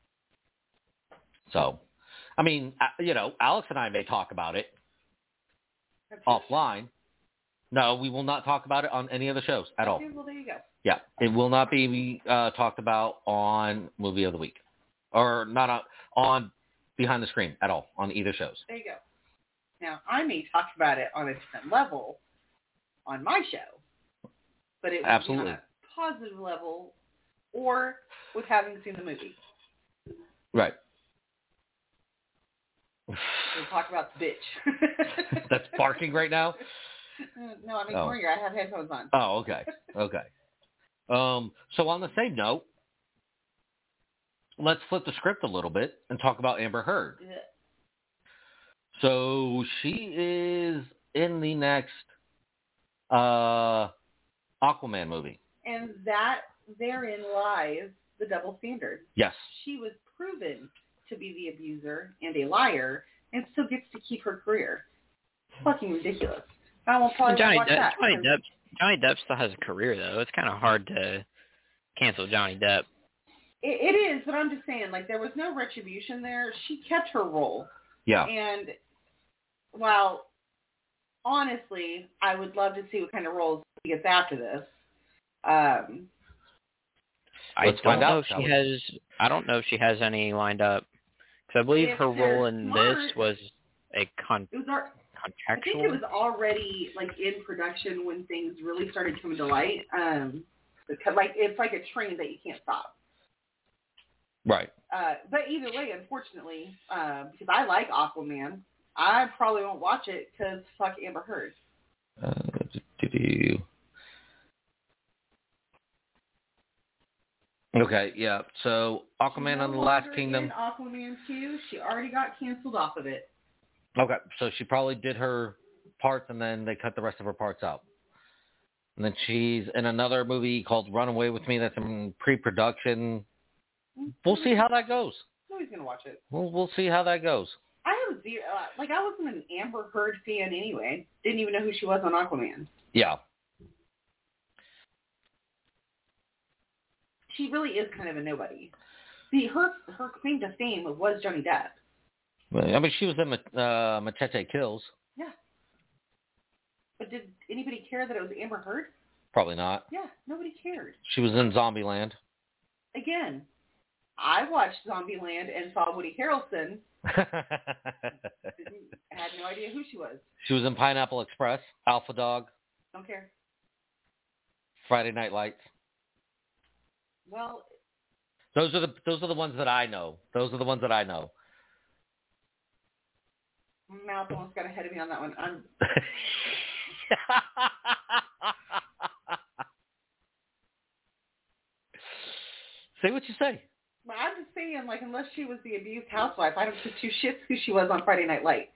So, I mean, uh, you know, Alex and I may talk about it That's offline. No, we will not talk about it on any of the shows at all. Okay, well, there you go. Yeah, it will not be uh, talked about on Movie of the Week, or not on, on Behind the Screen at all on either shows. There you go. Now, I may talk about it on a different level on my show, but it would Absolutely. be on a positive level or with having seen the movie. Right. We'll talk about the bitch. That's barking right now? No, I'm ignoring her. I have headphones on. Oh, okay. Okay. Um, so on the same note, let's flip the script a little bit and talk about Amber Heard. Yeah. So she is in the next uh, Aquaman movie. And that, therein lies the double standard. Yes. She was proven to be the abuser and a liar and still gets to keep her career. Fucking ridiculous. I won't probably Johnny watch Depp, that. Johnny Depp, Johnny Depp still has a career though. It's kind of hard to cancel Johnny Depp. It, it is, but I'm just saying, like, there was no retribution there. She kept her role. Yeah. And while, honestly, I would love to see what kind of roles he gets after this. Um, I Let's don't find know out, if she shall we? has. I don't know if she has any lined up. Because I believe If her they're role in smart- this was a con- it was our, I think contractual. it was already, like, in production when things really started coming to light. Um, because, like, it's like a train that you can't stop. Right. Uh, but either way, unfortunately, uh, because I like Aquaman, I probably won't watch it because fuck Amber Heard. Uh, do-do-do. Okay, yeah. So Aquaman She's and the no Last longer Kingdom. in Aquaman two, she already got canceled off of it. Okay, so she probably did her parts and then they cut the rest of her parts out. And then she's in another movie called Run Away With Me that's in pre-production. We'll see how that goes. Nobody's gonna watch it. We'll we'll see how that goes. I have zero. Uh, like I wasn't an Amber Heard fan anyway. Didn't even know who she was on Aquaman. Yeah. She really is kind of a nobody. See, her her claim to fame was Johnny Depp. Well, I mean, she was in uh, Machete Kills. Yeah. But did anybody care that it was Amber Heard? Probably not. Yeah, nobody cared. She was in Zombieland. Again, I watched Zombieland and saw Woody Harrelson. Didn't, had no idea who she was. She was in Pineapple Express, Alpha Dog. Don't care. Friday Night Lights. Well, Those are the those are the ones that I know. Those are the ones that I know. my mouth almost got ahead of me on that one. I'm Say what you say. But I'm just saying, like, unless she was the abused housewife, I don't give two shits who she was on Friday Night Lights.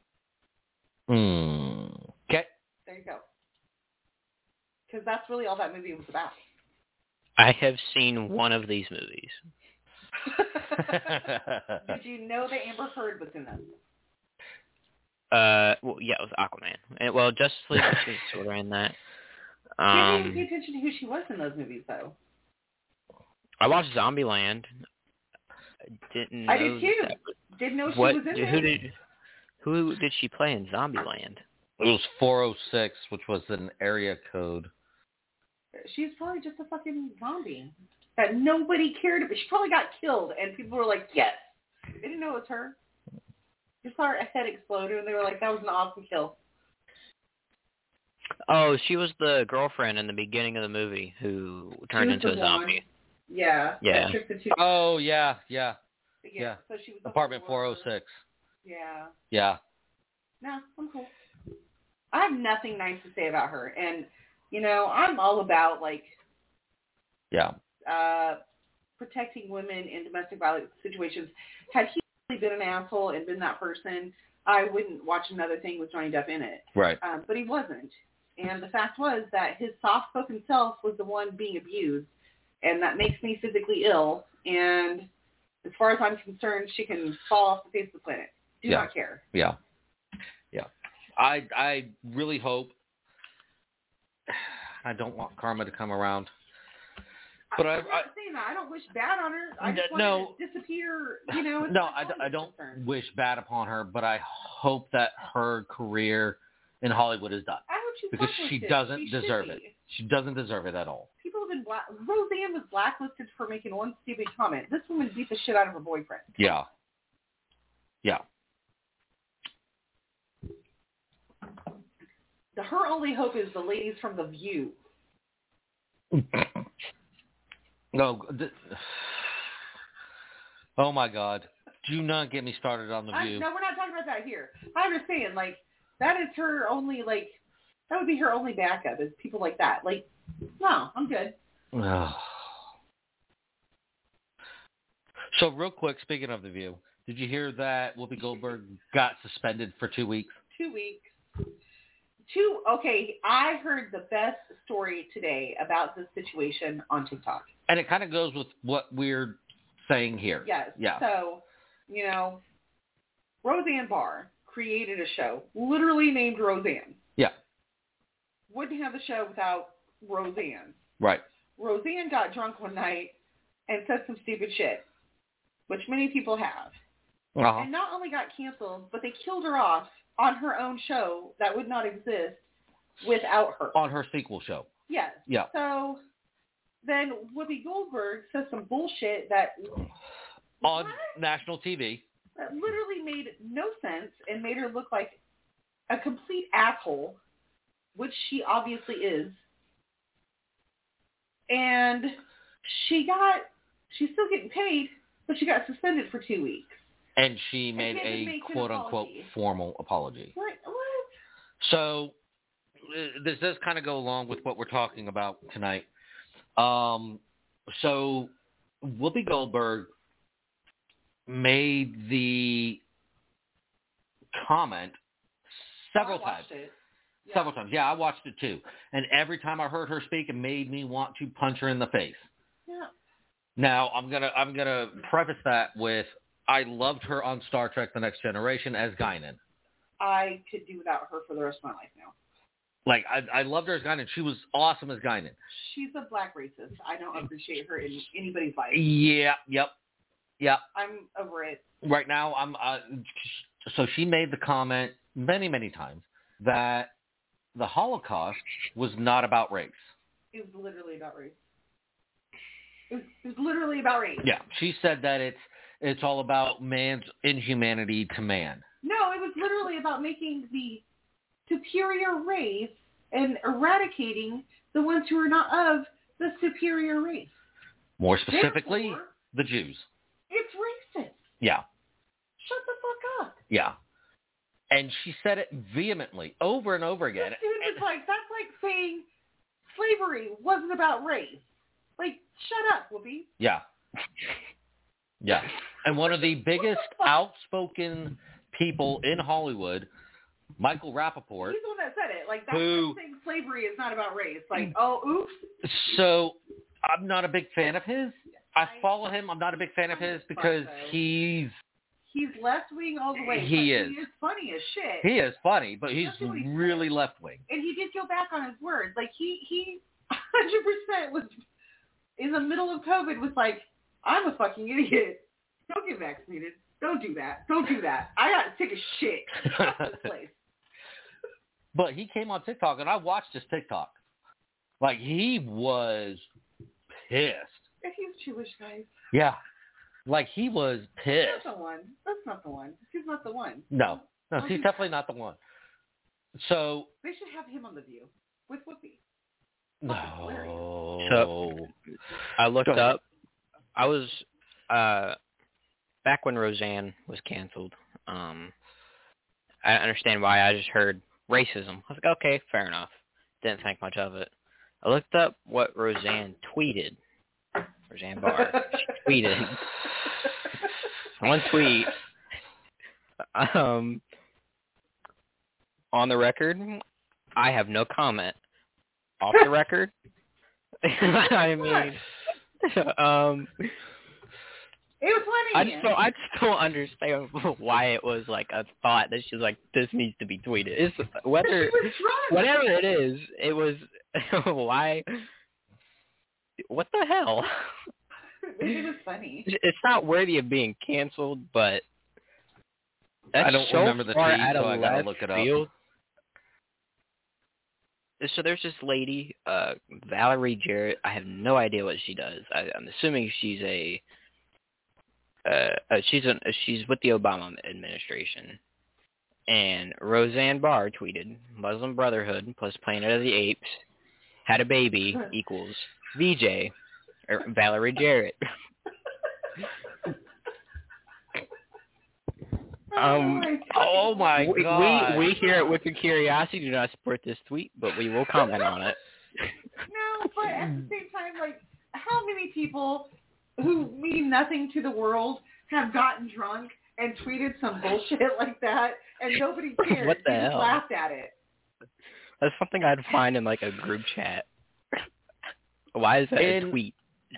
Hmm. Okay. There you go. Because that's really all that movie was about. I have seen one of these movies. Did you know that Amber Heard was in them? Uh, well, yeah, it was Aquaman. And, well, Justice League was sort of in that. You didn't Um, pay attention to who she was in those movies, though. I watched Zombieland. I didn't know I did too. that was- Didn't know she what, was in who there. did who did she play in Zombieland? It was four oh six, which was an area code. She's probably just a fucking zombie that nobody cared about. She probably got killed, and people were like, yes. They didn't know it was her. Just saw her head explode, and they were like, that was an awesome kill. Oh, she was the girlfriend in the beginning of the movie who turned She was into the a blonde. zombie. Yeah. Yeah. That tricked the two. Oh yeah, yeah. yeah. yeah. So she was the Apartment four- four oh six. Yeah. Yeah. No, I'm cool. I have nothing nice to say about her, and you know, I'm all about like Yeah. uh, protecting women in domestic violence situations. Had he really been an asshole and been that person, I wouldn't watch another thing with Johnny Depp in it. Right. Um, but he wasn't, and the fact was that his soft-spoken self was the one being abused, and that makes me physically ill. And as far as I'm concerned, she can fall off the face of the planet. Do Yeah. not care. Yeah. Yeah. I I really hope. I don't want karma to come around. But I, I'm not I saying that. I don't wish bad on her. I just No. want her to disappear. You know. as no, far as I, d- I Hollywood's don't concerned. wish bad upon her, but I hope that her career in Hollywood is done I hope she's because she blacklisted. doesn't She should deserve be. it. She doesn't deserve it at all. People have been black. Roseanne was blacklisted for making one stupid comment. This woman beat the shit out of her boyfriend. Yeah. Yeah. The, her only hope is the ladies from The View. No. Th- oh my God! Do not get me started on The I, View. no, we're not talking about that here. I understand. Like that is her only like that would be her only backup is people like that. Like no, I'm good. So real quick, speaking of The View, did you hear that Whoopi Goldberg got suspended for two weeks? Two weeks. Two. Okay, I heard the best story today about this situation on TikTok. And it kind of goes with what we're saying here. Yes. Yeah. So, you know, Roseanne Barr created a show literally named Roseanne. Yeah. Wouldn't have the show without Roseanne. Right. Roseanne got drunk one night and said some stupid shit, which many people have. Uh-huh. And not only got canceled, but they killed her off on her own show that would not exist without her. On her sequel show. Yes. Yeah. So then Whoopi Goldberg says some bullshit that On what? national T V. That literally made no sense and made her look like a complete asshole, which she obviously is. And she got, she's still getting paid, but she got suspended for two weeks. And she made can't even a make an quote-unquote apology. formal apology. What? What? So uh, this does kind of go along with what we're talking about tonight. Um, so Whoopi Goldberg made the comment several I watched times. It. Yeah. Several times. Yeah, I watched it too. And every time I heard her speak, it made me want to punch her in the face. Yeah. Now, I'm going to I'm gonna preface that with I loved her on Star Trek The Next Generation as Guinan. I could do without her for the rest of my life now. Like, I, I loved her as Guinan. She was awesome as Guinan. She's a black racist. I don't appreciate her in anybody's life. Yeah, yep, yep. I'm over it. Right now, I'm. Uh, so she made the comment many, many times that the Holocaust was not about race. It was literally about race. It was, it was literally about race. Yeah, she said that it's it's all about man's inhumanity to man. No, it was literally about making the superior race and eradicating the ones who are not of the superior race. More specifically, Therefore, the Jews. it's racist. Yeah. Shut the fuck up. Yeah. And she said it vehemently over and over again. This dude was And- like, that's like saying slavery wasn't about race. Like, shut up, Whoopi. Yeah. Yeah. And one of the biggest outspoken people in Hollywood, Michael Rappaport. He's the one that said it. Like, that's Who- like saying slavery is not about race. Like, oh, oops. So I'm not a big fan of his. I follow him. I'm not a big fan of his because he's He's left-wing all the way. He but is. He is funny as shit. he is funny, but he's That's what he really left wing. And he did go back on his word. Like, he, he one hundred percent was, in the middle of COVID, was like, I'm a fucking idiot. Don't get vaccinated. Don't do that. Don't do that. I got sick of shit. Fuck this place. But he came on TikTok, and I watched his TikTok. Like, he was pissed. If he's Jewish, guys. Yeah. Like, he was pissed. That's not the one. That's not the one. He's not the one. No. No, Don't he's do definitely not the one. So, They should have him on The View with Whoopi. no. So, I looked Go ahead. up. I was uh, back when Roseanne was canceled. Um, I don't understand why. I just heard racism. I was like, okay, fair enough. Didn't think much of it. I looked up what Roseanne tweeted. Roseanne Barr. She tweeted one tweet. Um, on the record, I have no comment. Off the record, I mean, um, It was funny. I just don't, I just don't understand why it was like a thought that she's like, this needs to be tweeted. It's whether She was drunk. whatever it is, it was why. What the hell? It was funny. It's not worthy of being canceled, but that's I don't so remember the far tweet, out of so I gotta left look it up. field. So there's this lady, uh, Valerie Jarrett. I have no idea what she does. I, I'm assuming she's a, uh, uh, she's an, uh, she's with the Obama administration. And Roseanne Barr tweeted, Muslim Brotherhood plus Planet of the Apes had a baby equals V J, or Valerie Jarrett. Um, Oh, my we, God. we we here at Wicked Curiosity do not support this tweet, but we will comment on it. No, but at the same time, like, how many people who mean nothing to the world have gotten drunk and tweeted some bullshit like that, and nobody cared? What the They just hell? laughed at it. That's something I'd find in like a group chat. Why is that In- a tweet?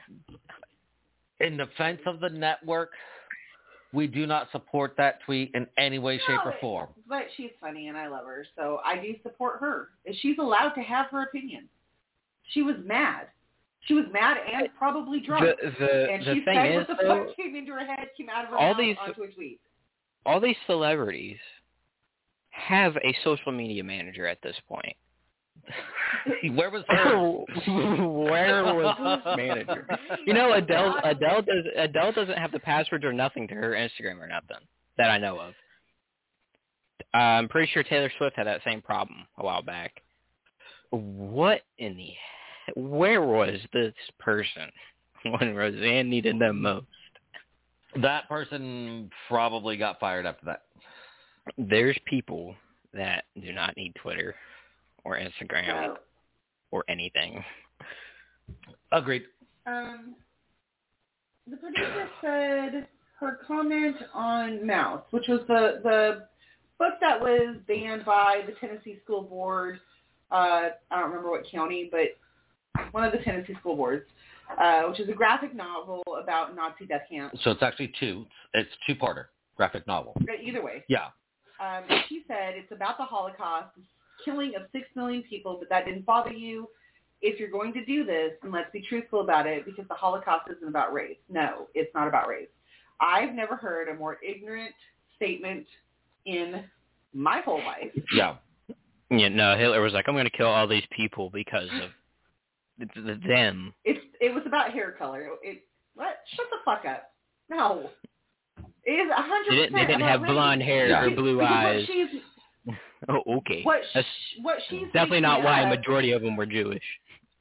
In defense of the network, we do not support that tweet in any way, shape, No, or form. But she's funny, and I love her, so I do support her. She's allowed to have her opinion. She was mad. She was mad and probably drunk. The the, and the she thing said is, what the though, fuck came into her head, came out of her all mouth these- onto a tweet. all these celebrities have a social media manager at this point. Where was her? Where was this manager? You know, Adele Adele does Adele doesn't have the passwords or nothing to her Instagram or nothing that I know of. Uh, I'm pretty sure Taylor Swift had that same problem a while back. What in the he- where was this person when Roseanne needed them most? That person probably got fired after that. There's people that do not need Twitter or Instagram So, or anything. Agreed. um, the producer said her comment on Mouse, which was the, the book that was banned by the Tennessee School Board. Uh, I don't remember what county, but one of the Tennessee school boards, uh, which is a graphic novel about Nazi death camps. So it's actually two. It's two-parter graphic novel. Either way. Yeah. Um, and she said it's about the Holocaust, killing of six million people, but that didn't bother you. If you're going to do this, then let's be truthful about it, because the Holocaust isn't about race. No, it's not about race. I've never heard a more ignorant statement in my whole life. Yeah. Yeah, no, Hitler was like, I'm going to kill all these people because of the, the, them. It's it was about hair color. It what? Shut the fuck up. No, it is a hundred They percent. didn't, they didn't about have race. blonde hair Yeah. or blue Because eyes. What she's Oh, okay. what That's sh- what she's definitely not making why a up- majority of them were Jewish.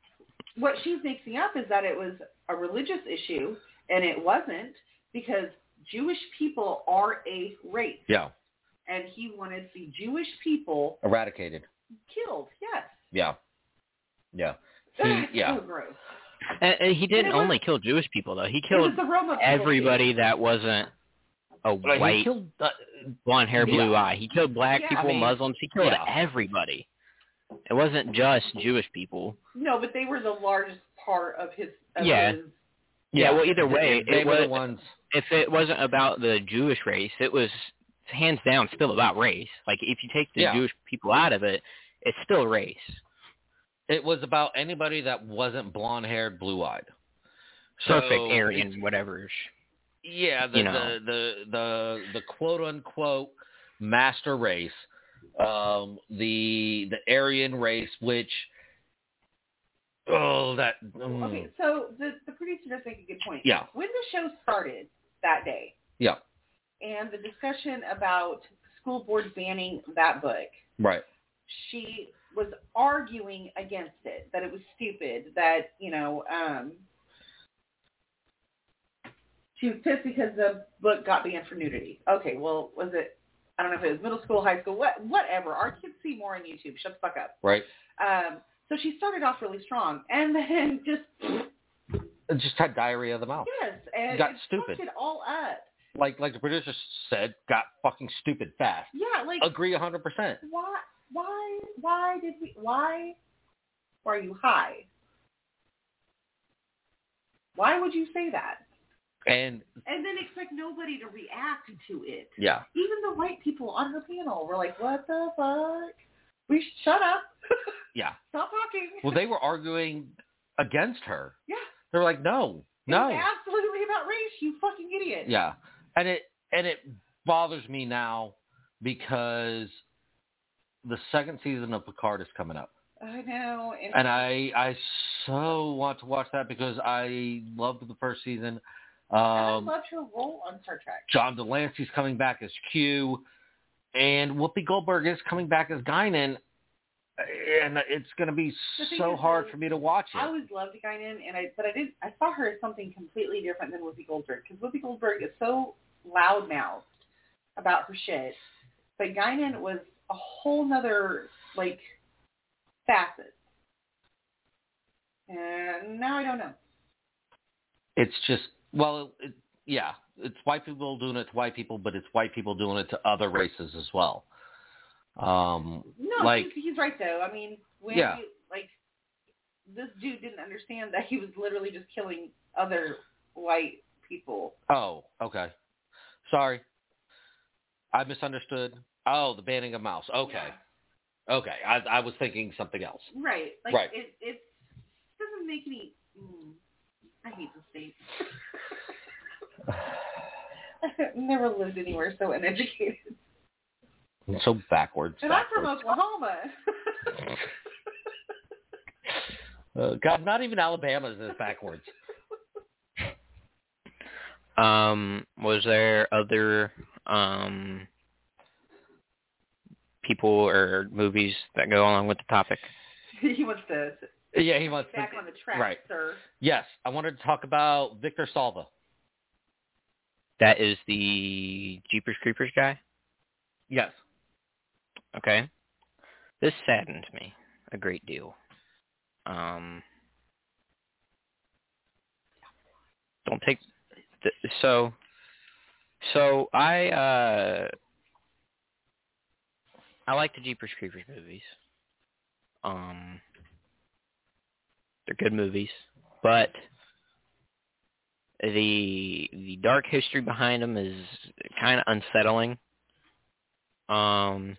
what she's mixing up is that it was a religious issue, and it wasn't, because Jewish people are a race. Yeah. And he wanted the Jewish people eradicated, killed. Yes. Yeah. Yeah. He, He, yeah. So gross. And, and he didn't And was, only kill Jewish people, though. He it killed was the Roma people everybody too. that wasn't a Like, white, he killed, uh, blonde hair, blue yeah. eye. He killed black Yeah, people, I mean, Muslims. He killed yeah. everybody. It wasn't just Jewish people. No, but they were the largest part of his. Of Yeah. His, Yeah, well, either way, they it were was, the ones. if it wasn't about the Jewish race, it was hands down still about race. Like, if you take the Yeah. Jewish people out of it, it's still race. It was about anybody that wasn't blonde-haired, blue-eyed. Perfect, So Aryan, whatever. Yeah, the, you know. the the the the quote unquote master race, um, the the Aryan race, which oh that um, okay, so the the producer does make a good point. Yeah. When the show started that day, yeah, and the discussion about school board banning that book, right, she was arguing against it, that it was stupid, that, you know, um, she was pissed because the book got banned for nudity. Okay, well, was it, I don't know if it was middle school, high school, what, whatever. Our kids see more on YouTube. Shut the fuck up. right. Um, so she started off really strong, and then just, It just had diarrhea of the mouth. yes, and Got it stupid. fucked it all up. Like like the producer said, got fucking stupid fast. Yeah, like, Agree a hundred percent. why, why, why did we, why are you high? Why would you say that? And And then expect nobody to react to it. yeah, Even the white people on her panel were like, what the fuck? We sh- shut up. yeah. Stop talking. Well, they were arguing against her. Yeah. They were like, no, It no. was absolutely about race, you fucking idiot. Yeah, and it and it bothers me now because the second season of Picard is coming up, I know. And, and I I so want to watch that because I loved the first season. and I Um, loved her role on Star Trek. John Delancey's coming back as Q, and Whoopi Goldberg is coming back as Guinan, and it's going to be The thing so is, hard though, for me to watch I it. always loved Guinan, and I but I did I saw her as something completely different than Whoopi Goldberg, because Whoopi Goldberg is so loudmouthed about her shit, but Guinan was a whole nother like facet, and now I don't know. It's just, well, it, yeah, it's white people doing it to white people, but it's white people doing it to other races as well. Um, No, like, he's, he's right though. I mean, when Yeah. you, like this dude didn't understand that he was literally just killing other white people. oh, okay. Sorry. I misunderstood. Oh, the banning of mouse. Okay. Okay. I, I was thinking something else. Right. Like Right. it it doesn't make any mm, I hate the state. I've never lived anywhere so uneducated. It's so backwards. And backwards. I'm from Oklahoma. Uh, God, not even Alabama is this backwards. Um, was there other um people or movies that go along with the topic? He wants to Yeah, he wants back to. on the track, right. sir. Yes, I wanted to talk about Victor Salva. That is the Jeepers Creepers guy? Yes. Okay. This saddens me a great deal. Um, don't take... Th- so, so I, uh, I like the Jeepers Creepers movies. Um, they're good movies, but the the dark history behind them is kind of unsettling. Um,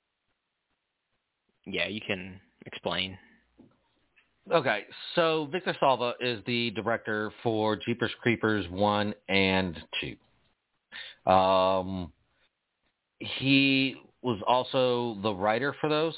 yeah, you can explain. Okay, so Victor Salva is the director for Jeepers Creepers one and two. Um, he was also the writer for those.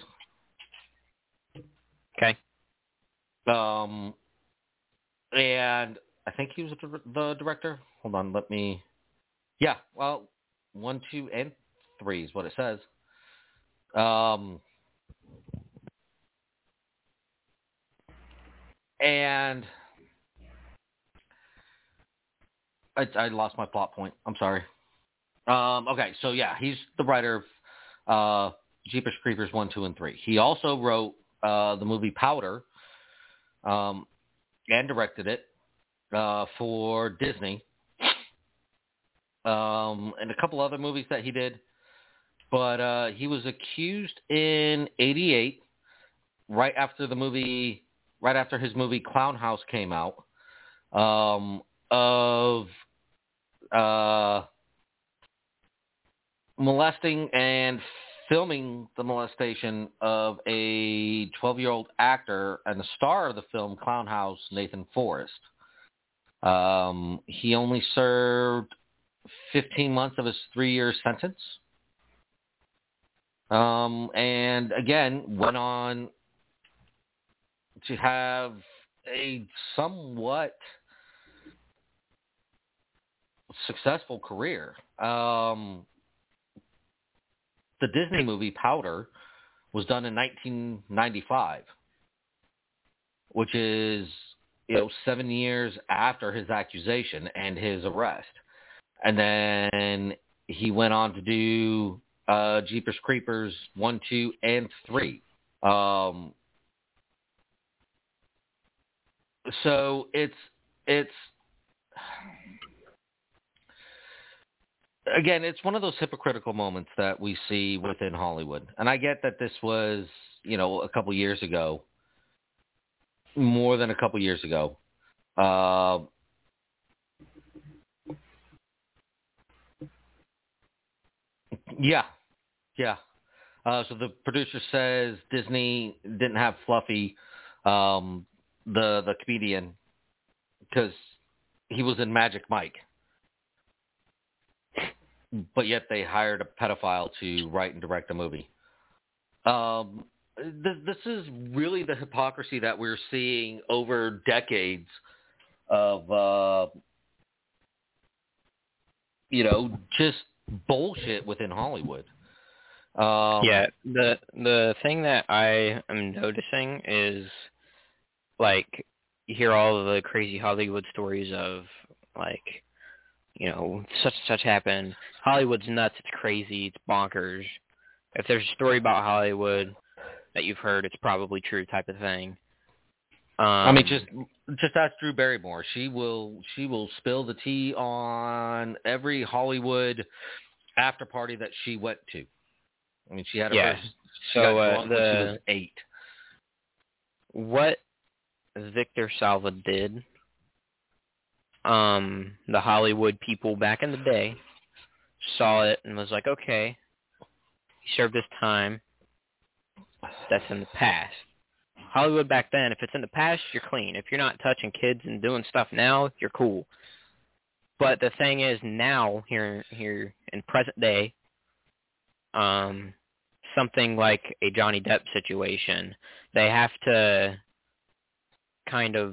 Okay. Um, and I think he was the, the director. Hold on, let me... Yeah, well, one, two, and three is what it says. Um... and I, I lost my plot point. I'm sorry. Um, okay, so yeah, he's the writer of uh, Jeepers Creepers one, two, and three. He also wrote uh, the movie Powder um, and directed it uh, for Disney um, and a couple other movies that he did. But uh, he was accused in eighty-eight, right after the movie, right after his movie Clown House came out, um, of uh, molesting and filming the molestation of a twelve-year-old actor and the star of the film Clown House, Nathan Forrest. Um, he only served fifteen months of his three-year sentence. Um, and again, went on to have a somewhat successful career. Um, the Disney movie Powder was done in nineteen ninety-five, which is, you know, seven years after his accusation and his arrest. And then he went on to do uh, Jeepers Creepers one, two, and three. Um, so it's it's again, it's one of those hypocritical moments that we see within Hollywood. And I get that this was, you know, a couple years ago, more than a couple years ago. Uh, yeah, yeah. Uh, so the producer says Disney didn't have Fluffy, um, the the comedian, because he was in Magic Mike. But yet they hired a pedophile to write and direct a movie. Um, th- this is really the hypocrisy that we're seeing over decades of, uh, you know, just bullshit within Hollywood. Um, yeah, the the thing that I am noticing is, like, you hear all of the crazy Hollywood stories of, like, you know, such and such happened. Hollywood's nuts. It's crazy. It's bonkers. If there's a story about Hollywood that you've heard, it's probably true type of thing. Um, I mean, just just ask Drew Barrymore. She will she will spill the tea on every Hollywood after party that she went to. I mean, she had her yeah. first. She So got uh, drunk when she the was eight. what Victor Salva did, um, the Hollywood people back in the day saw it and was like, okay, he served his time. That's in the past. Hollywood back then, if it's in the past, you're clean. If you're not touching kids and doing stuff now, you're cool. But the thing is, now, here here in present day, um, something like a Johnny Depp situation, they have to kind of,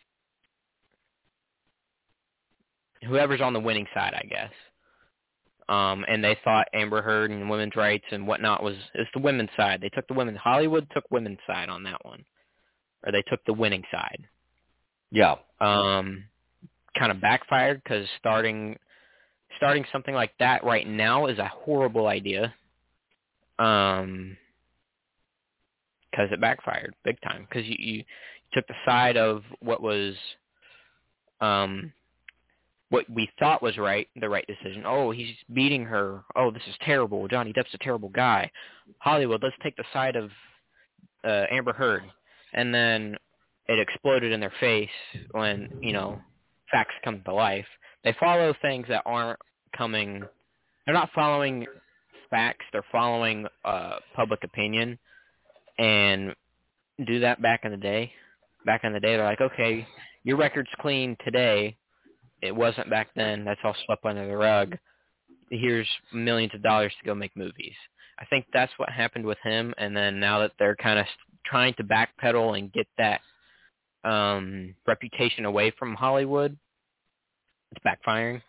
whoever's on the winning side, I guess. Um, and they thought Amber Heard and women's rights and whatnot was, it's the women's side. They took the women, Hollywood took women's side on that one. Or they took the winning side. Yeah. Um, kind of backfired because starting starting something like that right now is a horrible idea. Um, because it backfired big time. Because you, you took the side of what was, um, what we thought was right, the right decision. Oh, he's beating her. Oh, this is terrible. Johnny Depp's a terrible guy. Hollywood, let's take the side of uh, Amber Heard. And then it exploded in their face when, you know, facts come to life. They follow things that aren't coming, they're not following facts, they're following uh, public opinion, and do that back in the day. Back in the day, they're like, okay, your record's clean today, it wasn't back then, that's all swept under the rug, here's millions of dollars to go make movies. I think that's what happened with him, and then now that they're kind of trying to backpedal and get that um, reputation away from Hollywood, it's backfiring.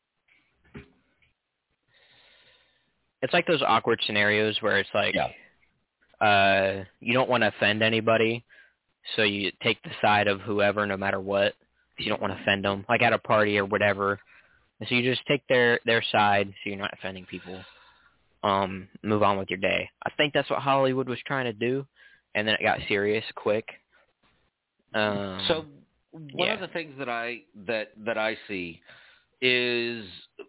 It's like those awkward scenarios where it's like, yeah. uh, you don't want to offend anybody, So you take the side of whoever, no matter what, because you don't want to offend them, like at a party or whatever. And so you just take their their side, so you're not offending people. Um, move on with your day. I think that's what Hollywood was trying to do, and then it got serious quick. Um, so one yeah. of the things that I that that I see is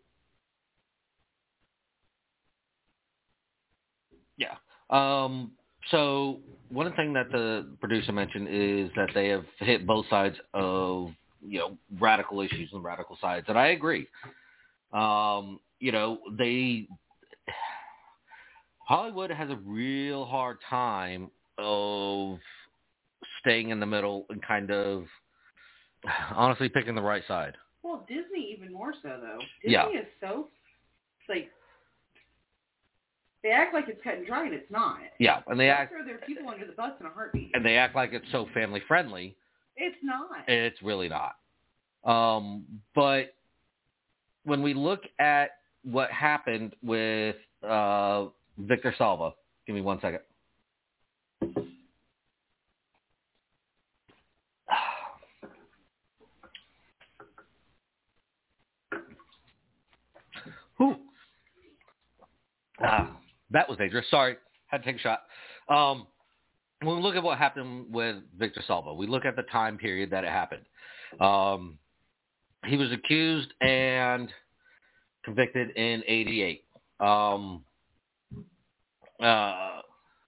yeah. Um, so one thing that the producer mentioned is that they have hit both sides of, you know, radical issues and radical sides, and I agree. Um, you know, they Hollywood has a real hard time of staying in the middle and kind of honestly picking the right side. Well, Disney even more so, though. Disney Yeah. is so, like, they act like it's cut and dry, and it's not. Yeah, and they They act throw their people under the bus in a heartbeat. and they act like it's so family friendly. It's not. It's really not. Um, but when we look at what happened with uh, Victor Salva, give me one second. Whew. Ah, that was dangerous. Sorry, had to take a shot. Um, when we look at what happened with Victor Salva, we look at the time period that it happened. Um, he was accused and convicted in eighty-eight. Um, uh,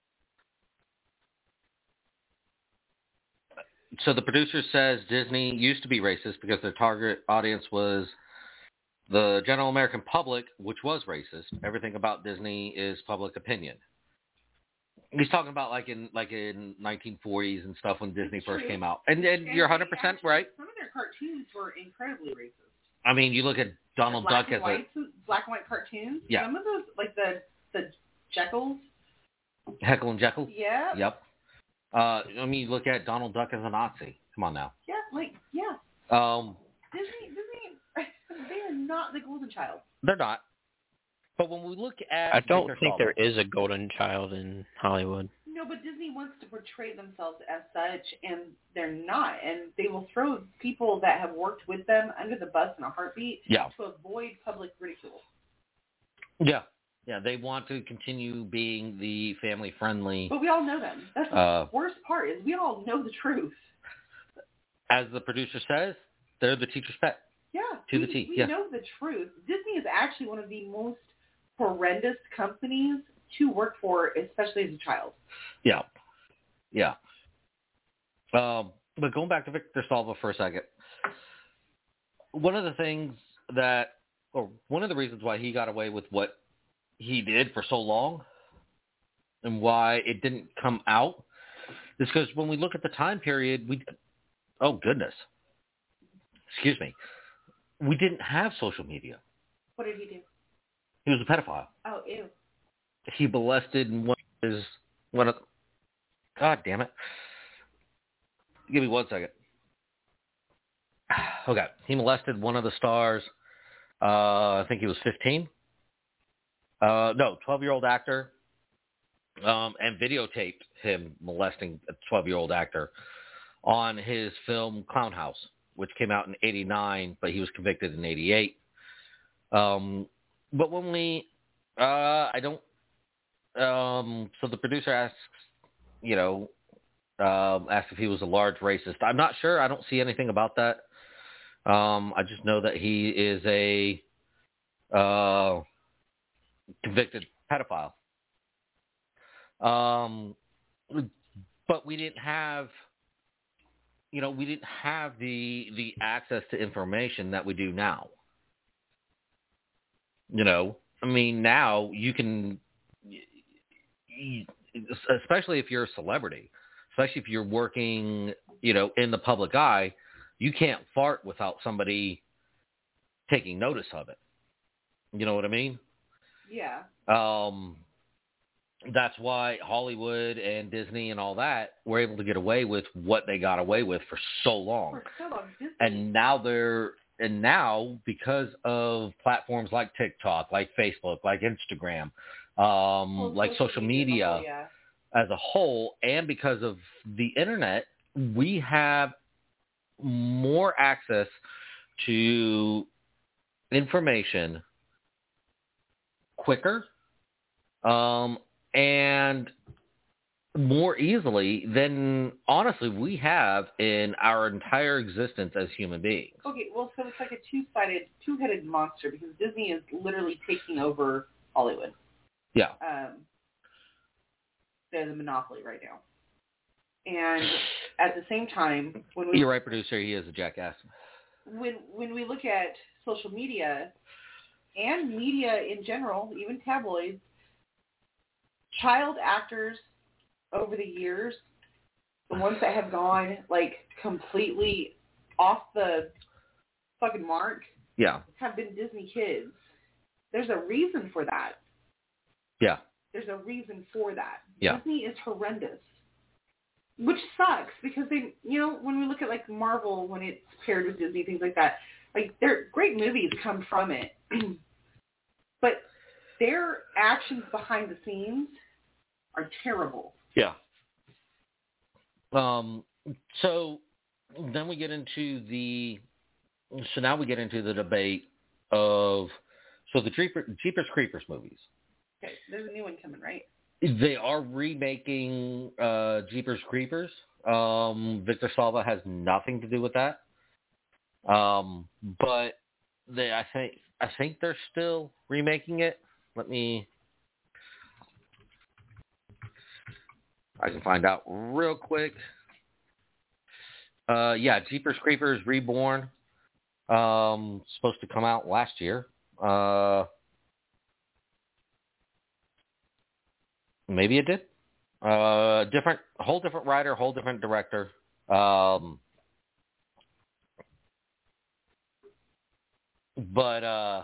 so the producer says Disney used to be racist because their target audience was the general American public, which was racist. Everything about Disney is public opinion. He's talking about like in like in nineteen forties and stuff when Disney It's first true. came out. And, and And you're they one hundred percent actually- right. Some of their cartoons were incredibly racist. I mean, you look at Donald The black Duck and as a white, black and white cartoons. Yeah. Some of those, like the the Jekylls. Heckle and Jekyll. Yeah. Yep. Uh, I mean, you look at Donald Duck as a Nazi. Come on now. Yeah, like yeah. Um, Disney, Disney, they are not the golden child. they're not. But when we look at I don't Victor think Salva, there is a golden child in Hollywood. No, but Disney wants to portray themselves as such, and they're not. And they will throw people that have worked with them under the bus in a heartbeat Yeah. to avoid public ridicule. Yeah. Yeah, they want to continue being the family-friendly. But we all know them. That's the Uh, worst part is we all know the truth. As the producer says, they're the teacher's pet. Yeah. To we, the T, We yeah. know the truth. Disney is actually one of the most horrendous companies to work for, especially as a child. Yeah. Yeah. Um, but going back to Victor Salva for a second, one of the things that, or one of the reasons why he got away with what he did for so long and why it didn't come out is because when we look at the time period, we, oh goodness, excuse me, we didn't have social media. What did he do? He was a pedophile. Oh, ew. He molested one of his, one of, God damn it. Give me one second. Okay. He molested one of the stars. Uh, I think he was fifteen. Uh, no, twelve-year-old actor. Um, and videotaped him molesting a twelve-year-old actor on his film Clown House, which came out in eighty-nine, but he was convicted in eighty-eight. Um, but when we, uh, I don't, um, so the producer asks, you know, um, asked if he was a large racist. I'm not sure. I don't see anything about that. Um, I just know that he is a uh, convicted pedophile. Um, but we didn't have, you know, we didn't have the the access to information that we do now. You know, I mean, now you can, especially if you're a celebrity, especially if you're working, you know, in the public eye, you can't fart without somebody taking notice of it. You know what I mean? Yeah. Um, that's why Hollywood and Disney and all that were able to get away with what they got away with for so long. For so long. Disney. And now they're, and now because of platforms like TikTok, like Facebook, like Instagram, um, Well, like social media as a whole, yeah. as a whole, and because of the internet, we have more access to information quicker um, and more easily than, honestly, we have in our entire existence as human beings. Okay, well, so it's like a two-sided, two-headed monster because Disney is literally taking over Hollywood. Yeah. Um, they're the monopoly right now. And at the same time, when we... You're right, producer. He is a jackass. When, when we look at social media and media in general, even tabloids, child actors over the years, the ones that have gone, like, completely off the fucking mark, yeah, have been Disney kids. There's a reason for that. Yeah. There's a reason for that. Yeah. Disney is horrendous, which sucks because they, you know, when we look at, like, Marvel, when it's paired with Disney, things like that, like, they're great movies come from it. But their actions behind the scenes are terrible. Yeah. Um. So then we get into the. So now we get into the debate of so the Jeepers, Jeepers Creepers movies. Okay, there's a new one coming, right? They are remaking uh, Jeepers Creepers. Um, Victor Salva has nothing to do with that. Um, but they, I think, I think they're still remaking it. Let me. I can find out real quick. Uh, yeah, Jeepers Creepers Reborn. Um, supposed to come out last year. Uh, maybe it did. Uh, different, whole different writer, whole different director. Um, but uh,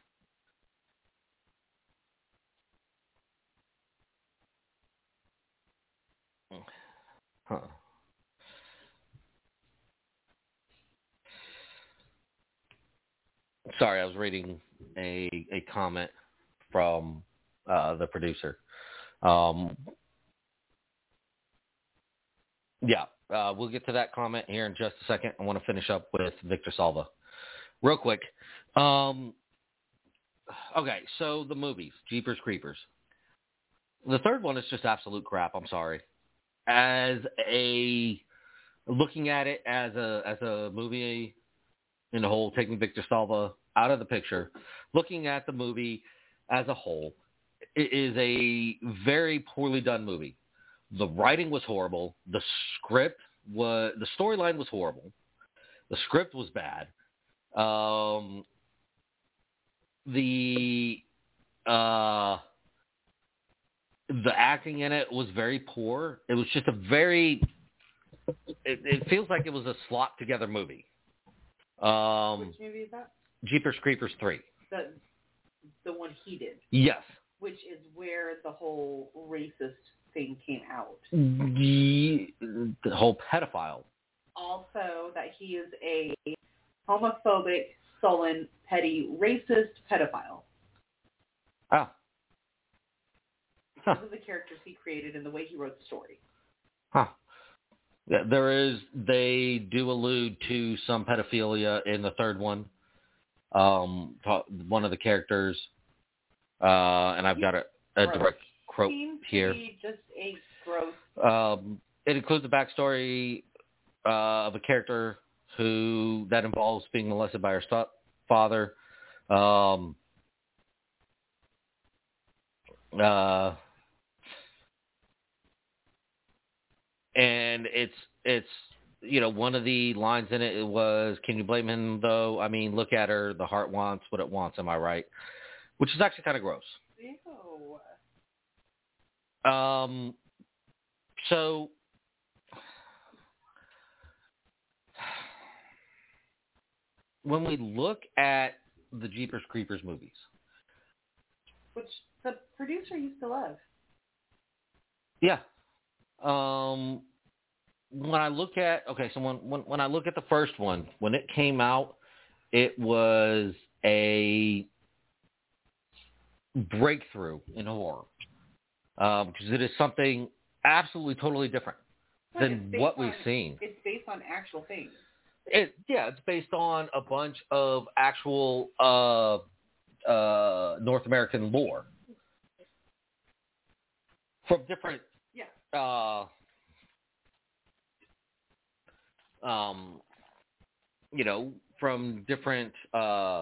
huh. Sorry, I was reading a a comment from uh, the producer. Um, yeah, uh, we'll get to that comment here in just a second. I want to finish up with Victor Salva real quick. Um, okay, so the movies, Jeepers Creepers. The third one is just absolute crap. I'm sorry. As a looking at it as a as a movie in the whole, taking Victor Salva out of the picture, looking at the movie as a whole, it is a very poorly done movie. The writing was horrible. The script was, the storyline was horrible. The script was bad. Um, the uh, the acting in it was very poor. It was just a very. It, it feels like it was a slot together movie. Um, Which movie is that? Jeepers Creepers three. The the one he did. Yes. Which is where the whole racist thing came out. The, the whole pedophile. Also, that he is a homophobic, sullen, petty, racist pedophile. Oh. Because Huh. of the characters he created and the way he wrote the story. Huh. Yeah, there is, they do allude to some pedophilia in the third one. Um, one of the characters, uh, and I've got a, a direct quote here. Be just a gross. Um, it includes a backstory uh, of a character who that involves being molested by her stepfather. Um, uh, and it's it's you know, one of the lines in it was, "Can you blame him though? I mean, look at her. The heart wants what it wants. Am I right?" Which is actually kind of gross. Ew. Um. So. When we look at the Jeepers Creepers movies, which the producer used to love. Yeah. Um. When I look at okay, so when, when when I look at the first one, when it came out, it was a breakthrough in horror, um, because it is something absolutely totally different. But it's than based what on- we've seen. It's based on actual things. It yeah, it's based on a bunch of actual uh, uh, North American lore from different Yeah. uh, um, you know, from different uh,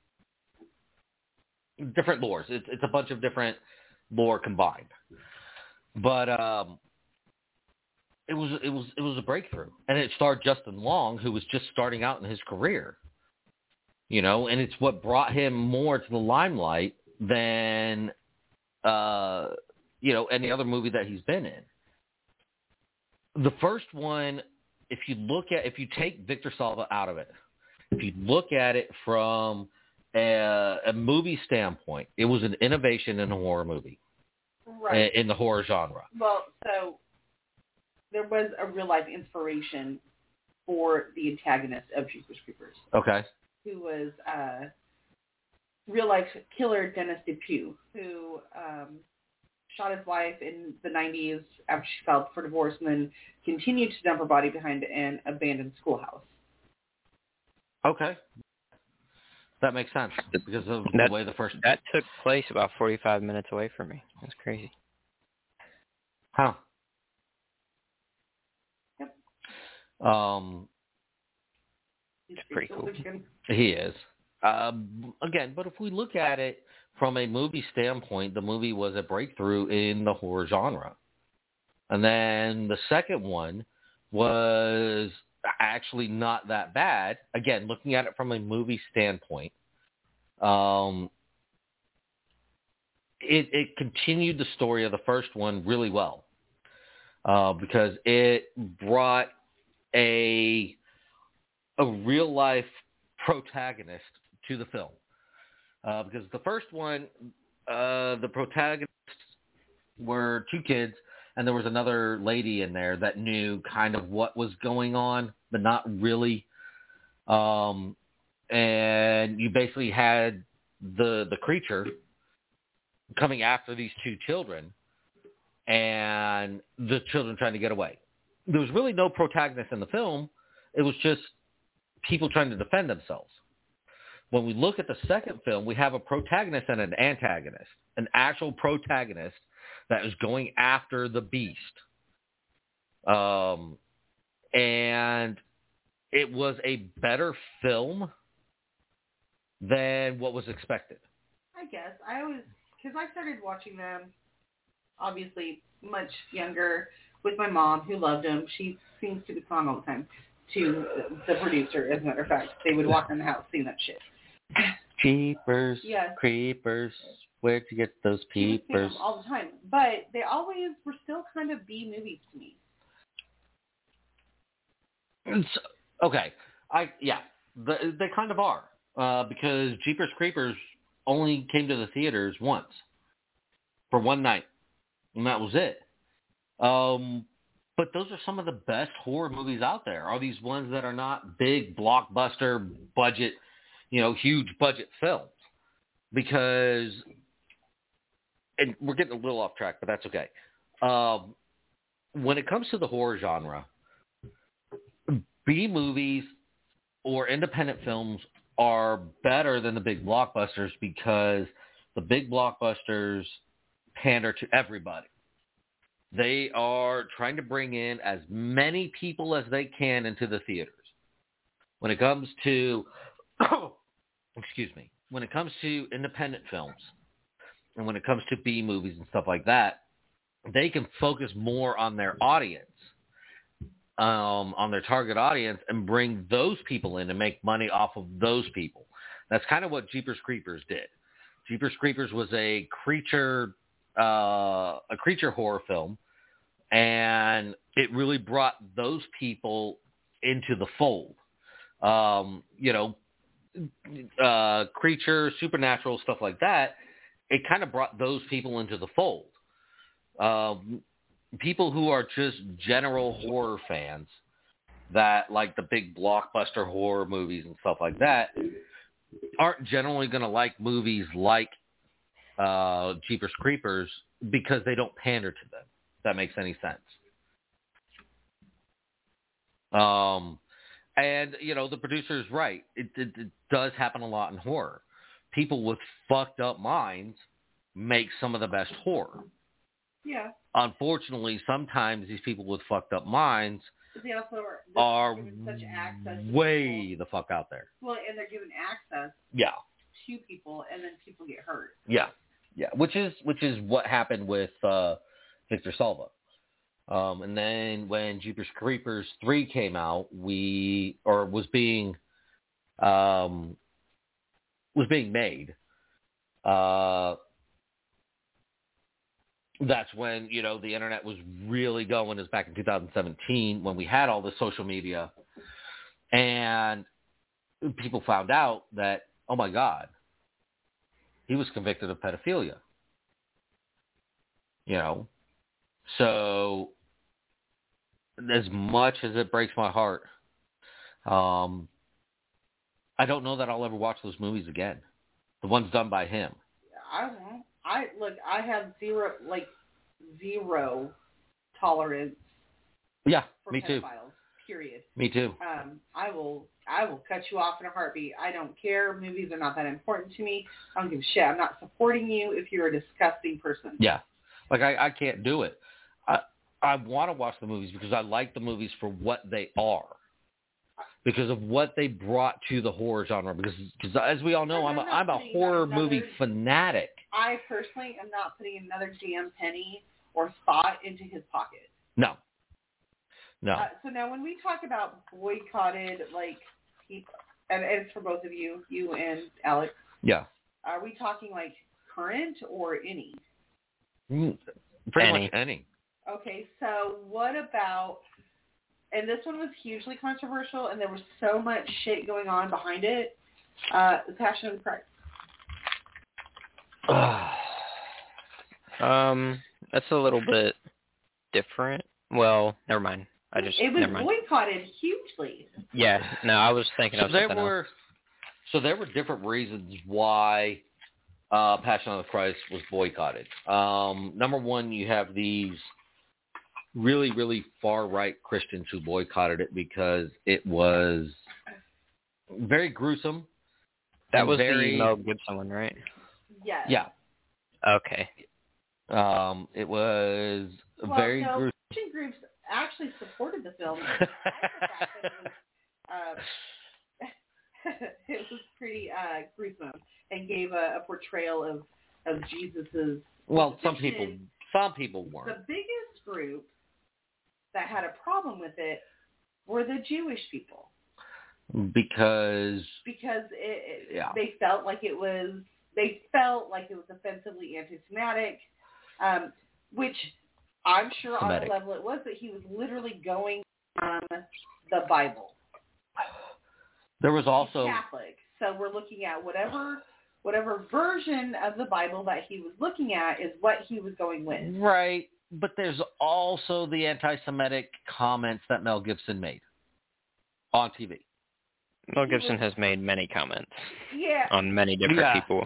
different lores. It's it's a bunch of different lore combined, but um, it was it was it was a breakthrough, and it starred Justin Long, who was just starting out in his career. You know, and it's what brought him more to the limelight than uh, you know, any other movie that he's been in. The first one, if you look at, if you take Victor Salva out of it, if you look at it from a, a movie standpoint, it was an innovation in a horror movie, Right. in the horror genre. Well, so there was a real life inspiration for the antagonist of Jeepers Creepers, Okay. who was uh, real life killer Dennis Depew, who um, shot his wife in the nineties after she filed for divorce, and then continued to dump her body behind an abandoned schoolhouse. Okay. That makes sense because of That- the way the first. That took place about forty-five minutes away from me. That's crazy. Huh. Yep. Um, He's pretty still cool. fiction. He is. Um, again, but if we look at it from a movie standpoint, the movie was a breakthrough in the horror genre. And then the second one was actually not that bad. Again, looking at it from a movie standpoint, um, it, it continued the story of the first one really well uh, because it brought a a real life protagonist to the film. Uh, because the first one, uh, the protagonists were two kids, and there was another lady in there that knew kind of what was going on, but not really. Um, and you basically had the the creature coming after these two children, and the children trying to get away. There was really no protagonist in the film. It was just people trying to defend themselves. When we look at the second film, we have a protagonist and an antagonist, an actual protagonist that is going after the beast. Um, and it was a better film than what was expected. I guess. I always, because I started watching them, obviously much younger, with my mom, who loved them. She sings to the song all the time, to the producer, as a matter of fact. They would walk in the house singing that shit. Jeepers, Yes. creepers, where'd you get those She would sing peepers? them all the time. But they always were still kind of B movies to me. It's- okay, I yeah, the, they kind of are uh, because Jeepers Creepers only came to the theaters once for one night, and that was it. Um, but those are some of the best horror movies out there. Are these ones that are not big blockbuster budget, you know, huge budget films? Because, and we're getting a little off track, but that's okay. Um, when it comes to the horror genre, B movies or independent films are better than the big blockbusters because the big blockbusters pander to everybody. They are trying to bring in as many people as they can into the theaters. When it comes to, excuse me, when it comes to independent films and when it comes to B movies and stuff like that, they can focus more on their audience. Um, on their target audience and bring those people in and make money off of those people. That's kind of what Jeepers Creepers did. Jeepers Creepers was a creature, uh, a creature horror film, and it really brought those people into the fold. Um, you know, uh, creature, supernatural, stuff like that. It kind of brought those people into the fold. Um, people who are just general horror fans that like the big blockbuster horror movies and stuff like that aren't generally going to like movies like uh, Jeepers Creepers because they don't pander to them. If that makes any sense. Um, and, you know, the producer's right. It, it, it does happen a lot in horror. People with fucked up minds make some of the best horror. Yeah. Unfortunately, sometimes these people with fucked up minds But they also are, are given such access to way people. the fuck out there. Well, and they're given access Yeah. to people, and then people get hurt. Yeah. Yeah. Which is which is what happened with uh, Victor Salva. Um, and then when Jeepers Creepers three came out, we or was being um, was being made. Uh, that's when, you know, the internet was really going, is back in two thousand seventeen when we had all this social media, and people found out that, oh my God, he was convicted of pedophilia. You know, so as much as it breaks my heart, um, I don't know that I'll ever watch those movies again. The ones done by him. I won't. I look. I have zero, like zero tolerance. Yeah, for me too. pedophiles, period. Me too. Um, I will. I will cut you off in a heartbeat. I don't care. Movies are not that important to me. I don't give a shit. I'm not supporting you if you're a disgusting person. Yeah, like I, I can't do it. I I want to watch the movies because I like the movies for what they are. Because of what they brought to the horror genre. Because, because as we all know, I'm a, I'm a horror another, movie fanatic. I personally am not putting another damn penny or thought into his pocket. No. No. Uh, so now when we talk about boycotted, like, people, and, and it's for both of you, you and Alex. Yeah. Are we talking like current or any? Mm, pretty any. much any. Okay, so what about... And this one was hugely controversial, and there was so much shit going on behind it. Uh, the Passion of the Christ. um, that's a little bit different. Well, never mind. I just it was never mind. boycotted hugely. Yeah, no, I was thinking so of there something were, else. So there were different reasons why uh, Passion of the Christ was boycotted. Um, number one, you have these really, really far-right Christians who boycotted it because it was very gruesome. That was very, the Mel Gibson one, right? Yes. Yeah. Okay. Um, it was well, very no, gruesome. Christian groups actually supported the film. despite the fact that it was, uh, it was pretty uh, gruesome and gave a, a portrayal of of Jesus's. Well, some people, some people weren't. The biggest group that had a problem with it were the Jewish people. Because because it, yeah. they felt like it was they felt like it was offensively anti-Semitic, um, which I'm sure Semitic. on the level it was, that he was literally going from the Bible. There was also He's Catholic, so we're looking at whatever whatever version of the Bible that he was looking at is what he was going with. Right. But there's also the anti-Semitic comments that Mel Gibson made on T V. Mel Gibson has made many comments Yeah. on many different Yeah. people.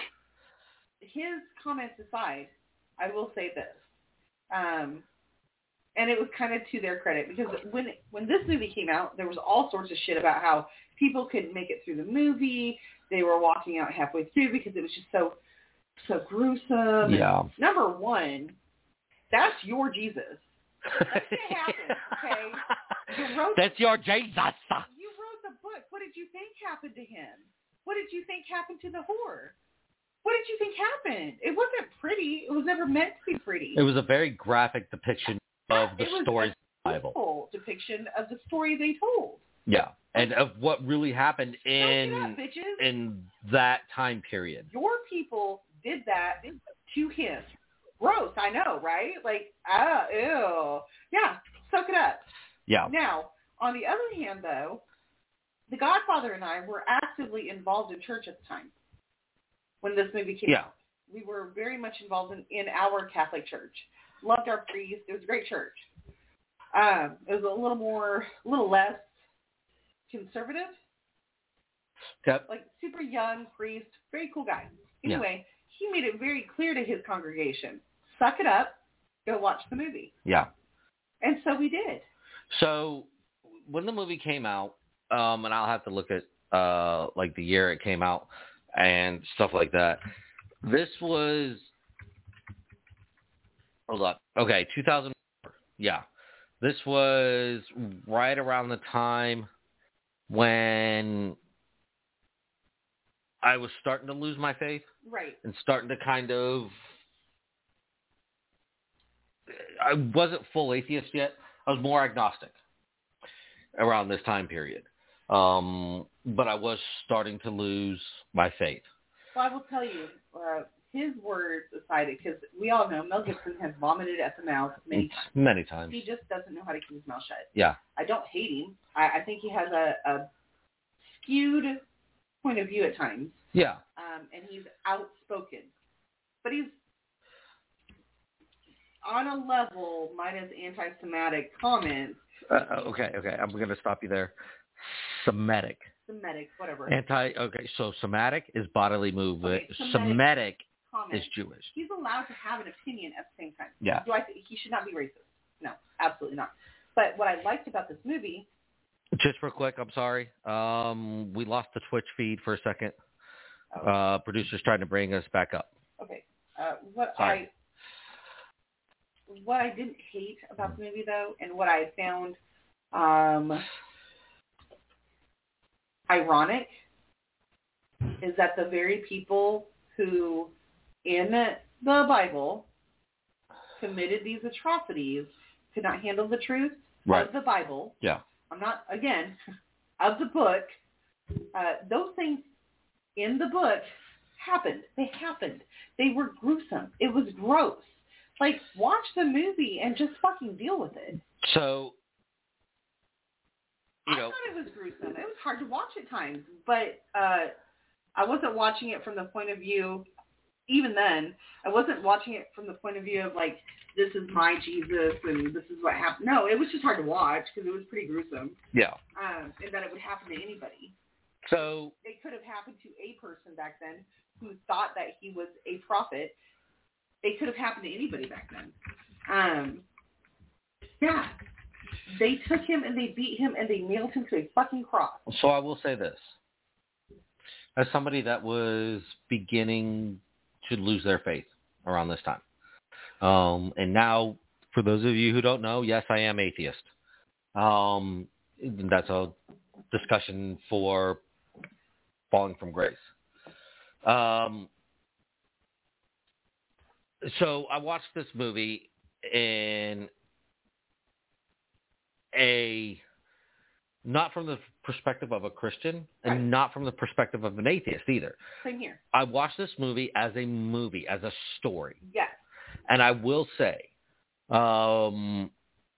His comments aside, I will say this. Um, and it was kind of to their credit, because when when this movie came out, there was all sorts of shit about how people couldn't make it through the movie. They were walking out halfway through because it was just so so gruesome. Yeah. And number one, that's your Jesus. That can't happen, okay? You wrote That's your Jesus. You wrote the book. What did you think happened to him? What did you think happened to the whore? What did you think happened? It wasn't pretty. It was never meant to be pretty. It was a very graphic depiction of the it was stories a of the Bible. full depiction of the story they told. Yeah, and of what really happened in Soak it up, bitches. in that time period. Your people did that to him. Gross, I know, right? Like, ah, ew. Yeah, soak it up. Yeah. Now, on the other hand, though, the Godfather and I were actively involved in church at the time when this movie came Yeah. out. We were very much involved in, in our Catholic church. Loved our priest. It was a great church. Um, it was a little more, a little less conservative. Yep. Like, super young priest, very cool guy. Anyway, yeah. He made it very clear to his congregation, suck it up, go watch the movie. Yeah. And so we did. So when the movie came out, um, and I'll have to look at uh, like the year it came out and stuff like that. This was hold up, okay, two thousand four. Yeah, this was right around the time when I was starting to lose my faith, Right. and starting to kind of. I wasn't full atheist yet. I was more agnostic around this time period. Um, but I was starting to lose my faith. Well, I will tell you, uh, his words aside, because we all know Mel Gibson has vomited at the mouth many times. Many times. He just doesn't know how to keep his mouth shut. Yeah. I don't hate him. I, I think he has a, a skewed point of view at times. Yeah. Um, and he's outspoken. But he's on a level, minus anti-Semitic comments. Uh, okay, okay. I'm going to stop you there. Semitic. Semitic, whatever. Anti. Okay, so Semitic is bodily movement. Okay, Semitic Semitic comments. is Jewish. He's allowed to have an opinion at the same time. Yeah. Do I think he should not be racist? No, absolutely not. But what I liked about this movie. Just real quick, I'm sorry. Um, we lost the Twitch feed for a second. Oh. Uh, producer's trying to bring us back up. Okay. Uh, what Sorry. I what I didn't hate about the movie though, and what I found um, ironic, is that the very people who in the Bible committed these atrocities could not handle the truth Right. of the Bible. Yeah. I'm not, again, of the book. Uh, those things in the book happened. They happened. They were gruesome. It was gross. Like, watch the movie and just fucking deal with it. So, you I know, thought it was gruesome. It was hard to watch at times, but uh, I wasn't watching it from the point of view, even then, I wasn't watching it from the point of view of, like, this is my Jesus and this is what happened. No, it was just hard to watch because it was pretty gruesome. yeah. Um, and that it would happen to anybody. So, It could have happened to a person back then who thought that he was a prophet. It could have happened to anybody back then. Um, yeah. They took him and they beat him and they nailed him to a fucking cross. so I will say this. As somebody that was beginning to lose their faith around this time. Um, and now, for those of you who don't know, yes, I am atheist. Um, that's a discussion for falling from grace. Um, so I watched this movie in a not from the perspective of a Christian and Right. not from the perspective of an atheist either. Same here. I watched this movie as a movie, as a story. Yes. And I will say, um,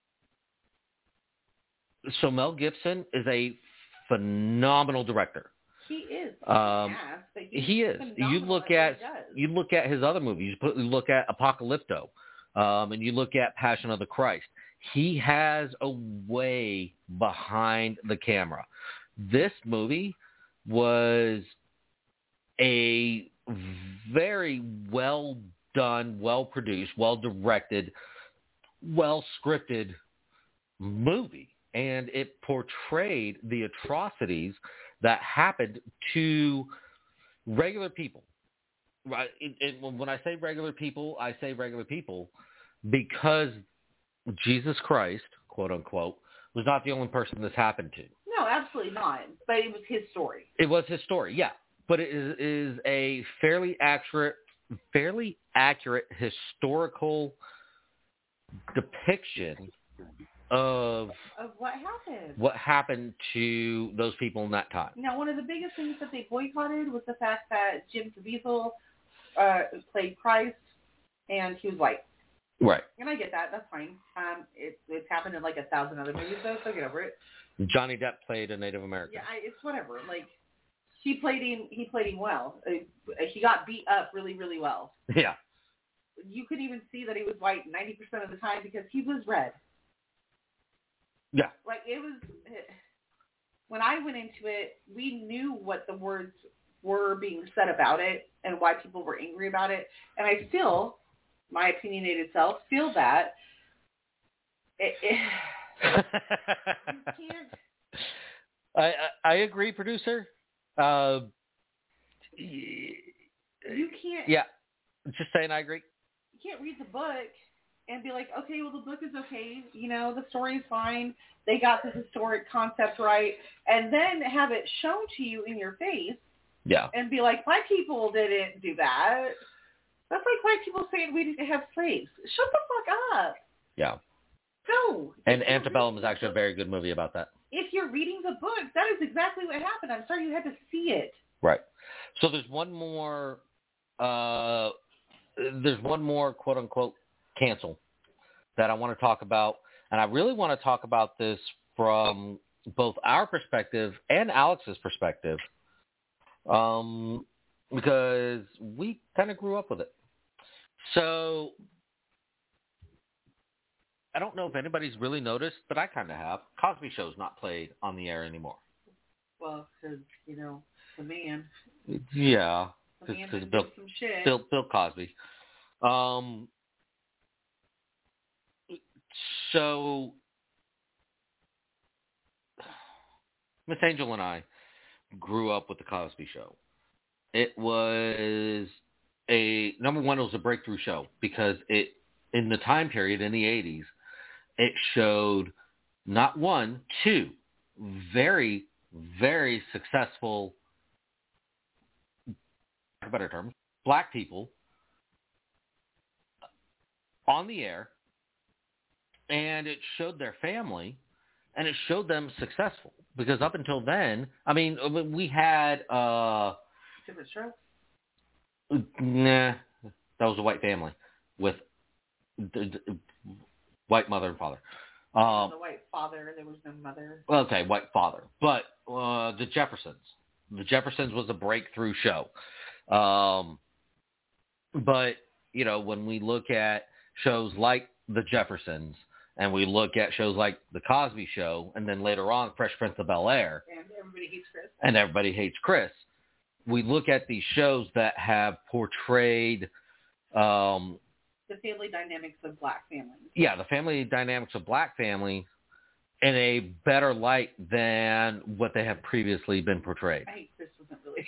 so Mel Gibson is a phenomenal director. He is. Um, Yes, but he's He is. You phenomenal look at at what he does. you look at his other movies. You put, you look at Apocalypto, um, and you look at Passion of the Christ. He has a way behind the camera. This movie was a very well done, well produced, well directed, well scripted movie, and it portrayed the atrocities that happened to regular people. Right? It, it, when I say regular people, I say regular people because Jesus Christ, quote unquote, was not the only person this happened to. No, absolutely not. But it was his story. It was his story, yeah. But it is, is a fairly accurate, fairly accurate historical depiction of Of what happened. what happened to those people in that time. Now, one of the biggest things that they boycotted was the fact that Jim Caviezel uh, played Christ, and he was white. Right. And I get that. That's fine. Um, it, it's happened in like a thousand other movies, though, so get over it. Johnny Depp played a Native American. Yeah, I, it's whatever. Like, he played him. He played him well. Uh, he got beat up really, really well. Yeah. You could even see that he was white ninety percent of the time because he was red. Yeah. Like, it was, when I went into it, we knew what the words were being said about it and why people were angry about it. And I still, my opinionated self, feel that it, it, You can't. I, I I agree, producer. Uh, You can't. yeah, just saying I agree. You can't read the book and be like, okay, well, the book is okay. You know, the story is fine. They got the historic concept right. And then have it shown to you in your face Yeah. and be like, my people didn't do that. That's like white people saying we didn't have slaves. Shut the fuck up. Yeah. No. And If you're Antebellum is reading actually a the very good movie about that. book- If you're reading the book, that is exactly what happened. I'm sorry you had to see it. Right. So there's one more, uh, there's one more quote unquote cancel that I want to talk about. And I really want to talk about this from both our perspective and Alex's perspective. Um, because we kind of grew up with it. So I don't know if anybody's really noticed, but I kind of have. Cosby Show's not played on the air anymore. Well, because, you know, the man. Yeah. The man Because did Bill, some shit. Bill, Bill Cosby. Um, so Miss Angel and I grew up with the Cosby Show. It was a, number one, it was a breakthrough show because it, in the time period in the eighties, it showed not one, two very, very successful, for better term, black people on the air, and it showed their family, and it showed them successful. Because up until then, I mean, we had... Uh, Different strokes? Nah, that was a white family with d- d- white mother and father. Um, the white father, there was no mother. Okay, white father. But uh, the Jeffersons. The Jeffersons was a breakthrough show. Um, but, you know, when we look at shows like The Jeffersons, and we look at shows like The Cosby Show, and then later on Fresh Prince of Bel-Air. And Everybody Hates Chris. And Everybody Hates Chris. We look at these shows that have portrayed... Um, the family dynamics of black families. Yeah, the family dynamics of black family in a better light than what they have previously been portrayed. I hate Chris wasn't really.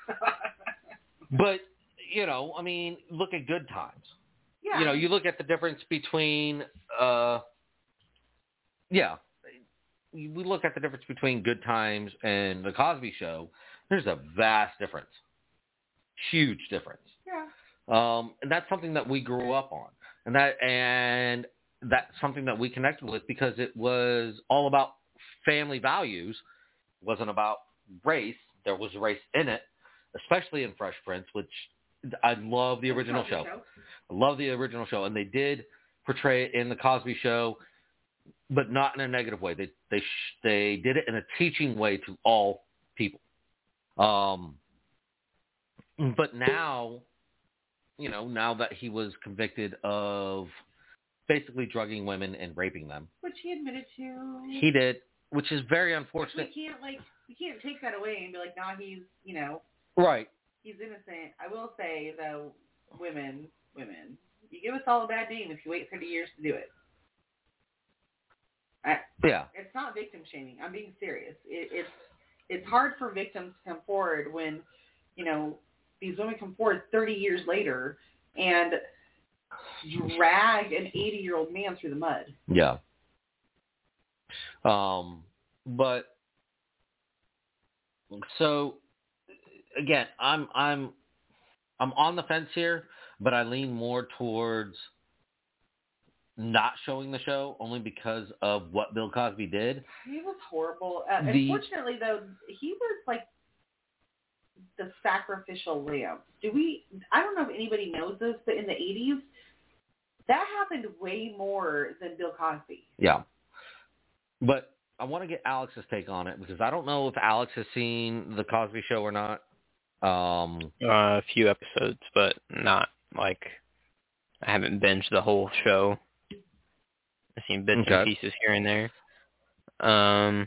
But, you know, I mean, look at Good Times. Yeah. You know, you look at the difference between, uh, yeah, we look at the difference between Good Times and The Cosby Show. There's a vast difference. Huge difference. Yeah. Um, and that's something that we grew up on. And that and that's something that we connected with because it was all about family values. It wasn't about race. There was race in it, especially in Fresh Prince, which I love the original show. show. I love the original show. And they did portray it in The Cosby Show, but not in a negative way. They they sh- they did it in a teaching way to all people. Um, but now... You know, now that he was convicted of basically drugging women and raping them. Which he admitted to. He did, which is very unfortunate. We can't, like, we can't take that away and be like, nah, he's, you know. Right. He's innocent. I will say, though, women, women, you give us all a bad name if you wait thirty years to do it. I, yeah. It's not victim shaming. I'm being serious. It, it's, it's hard for victims to come forward when, you know, these women come forward thirty years later and drag an eighty-year-old man through the mud. Yeah. Um, but so again, I'm I'm I'm on the fence here, but I lean more towards not showing the show only because of what Bill Cosby did. He was horrible. Uh, the, unfortunately, though, he was like the sacrificial lamb. Do we? I don't know if anybody knows this, but in the eighties, that happened way more than Bill Cosby. Yeah, but I want to get Alex's take on it because I don't know if Alex has seen The Cosby Show or not. Um, uh, a few episodes, but not like I haven't binged the whole show. I've seen bits okay. and pieces here and there. Um,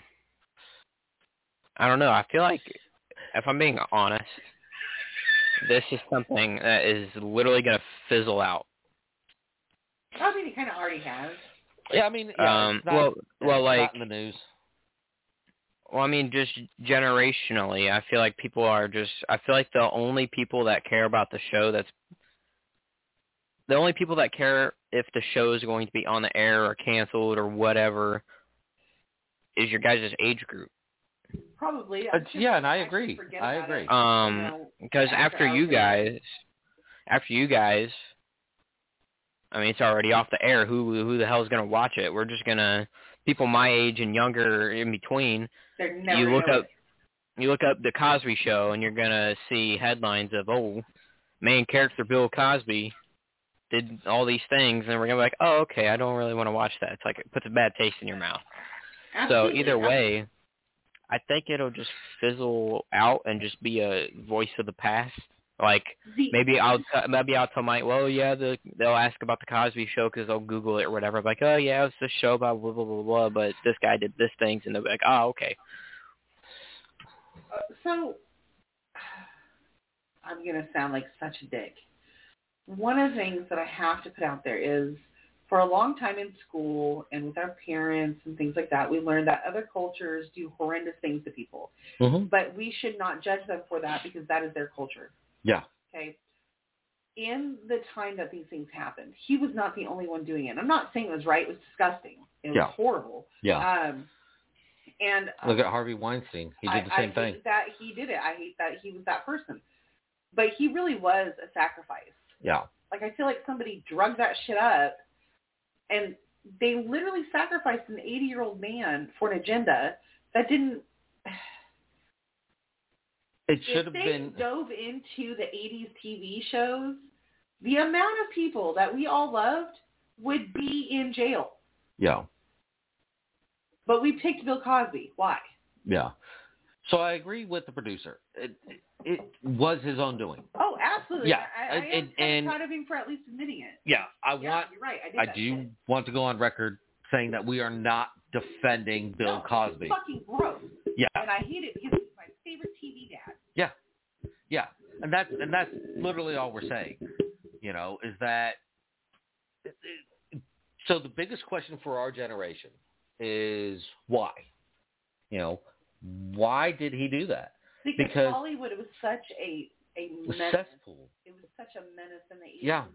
I don't know. I feel like, if I'm being honest, this is something that is literally going to fizzle out. I mean, it kind of already has. Yeah, I mean, yeah, Um, it's not, well, well, it's like, not in the news. well, I mean, just generationally, I feel like people are just. I feel like the only people that care about the show that's the only people that care if the show is going to be on the air or canceled or whatever is your guys' age group. Probably. Uh, yeah, and I agree. I About agree. It, Um, you know, because after you guys, after you guys, I mean, it's already off the air. Who who the hell is gonna watch it? We're just gonna people my age and younger in between. They're never You look gonna up, you look up the Cosby Show, and you're gonna see headlines of oh, main character Bill Cosby did all these things, and we're gonna be like, oh, okay, I don't really want to watch that. It's like it puts a bad taste in your mouth. Absolutely. So either way, I think it'll just fizzle out and just be a voice of the past. Like the, maybe I'll t- maybe I'll tell Mike, well, yeah, the they'll ask about the Cosby Show because they'll Google it or whatever. I'm like, oh yeah, it's this show about blah blah blah blah, but this guy did this things, and they'll be like, oh okay. Uh, so I'm gonna sound like such a dick. One of the things that I have to put out there is, for a long time in school and with our parents and things like that, we learned that other cultures do horrendous things to people. Mm-hmm. But we should not judge them for that because that is their culture. Yeah. Okay. In the time that these things happened, he was not the only one doing it. I'm not saying it was right. It was disgusting. It was Yeah. horrible. Yeah. Um, and Look at Harvey Weinstein. He did the I, same I thing. hate that he did it. I hate that he was that person. But he really was a sacrifice. Yeah. Like, I feel like somebody drugged that shit up, and they literally sacrificed an eighty-year-old man for an agenda that didn't... It should have if they been... dove into the eighties T V shows, the amount of people that we all loved would be in jail. Yeah. But we picked Bill Cosby. Why? Yeah. So I agree with the producer. It, it was his own doing. Oh, absolutely. Yeah. I, I am and, kind and, of proud of him for at least admitting it. Yeah. I Yeah, want... you're right. I, did I that do shit. want to go on record saying that we are not defending Bill No, Cosby. It's fucking gross. Yeah. And I hate it because he's my favorite T V dad. Yeah. Yeah. And that's and that's literally all we're saying. You know, is that so the biggest question for our generation is why? You know, why did he do that? Because, Because Hollywood, it was such a a the menace. cesspool. It was such a menace in the eighties. Yeah.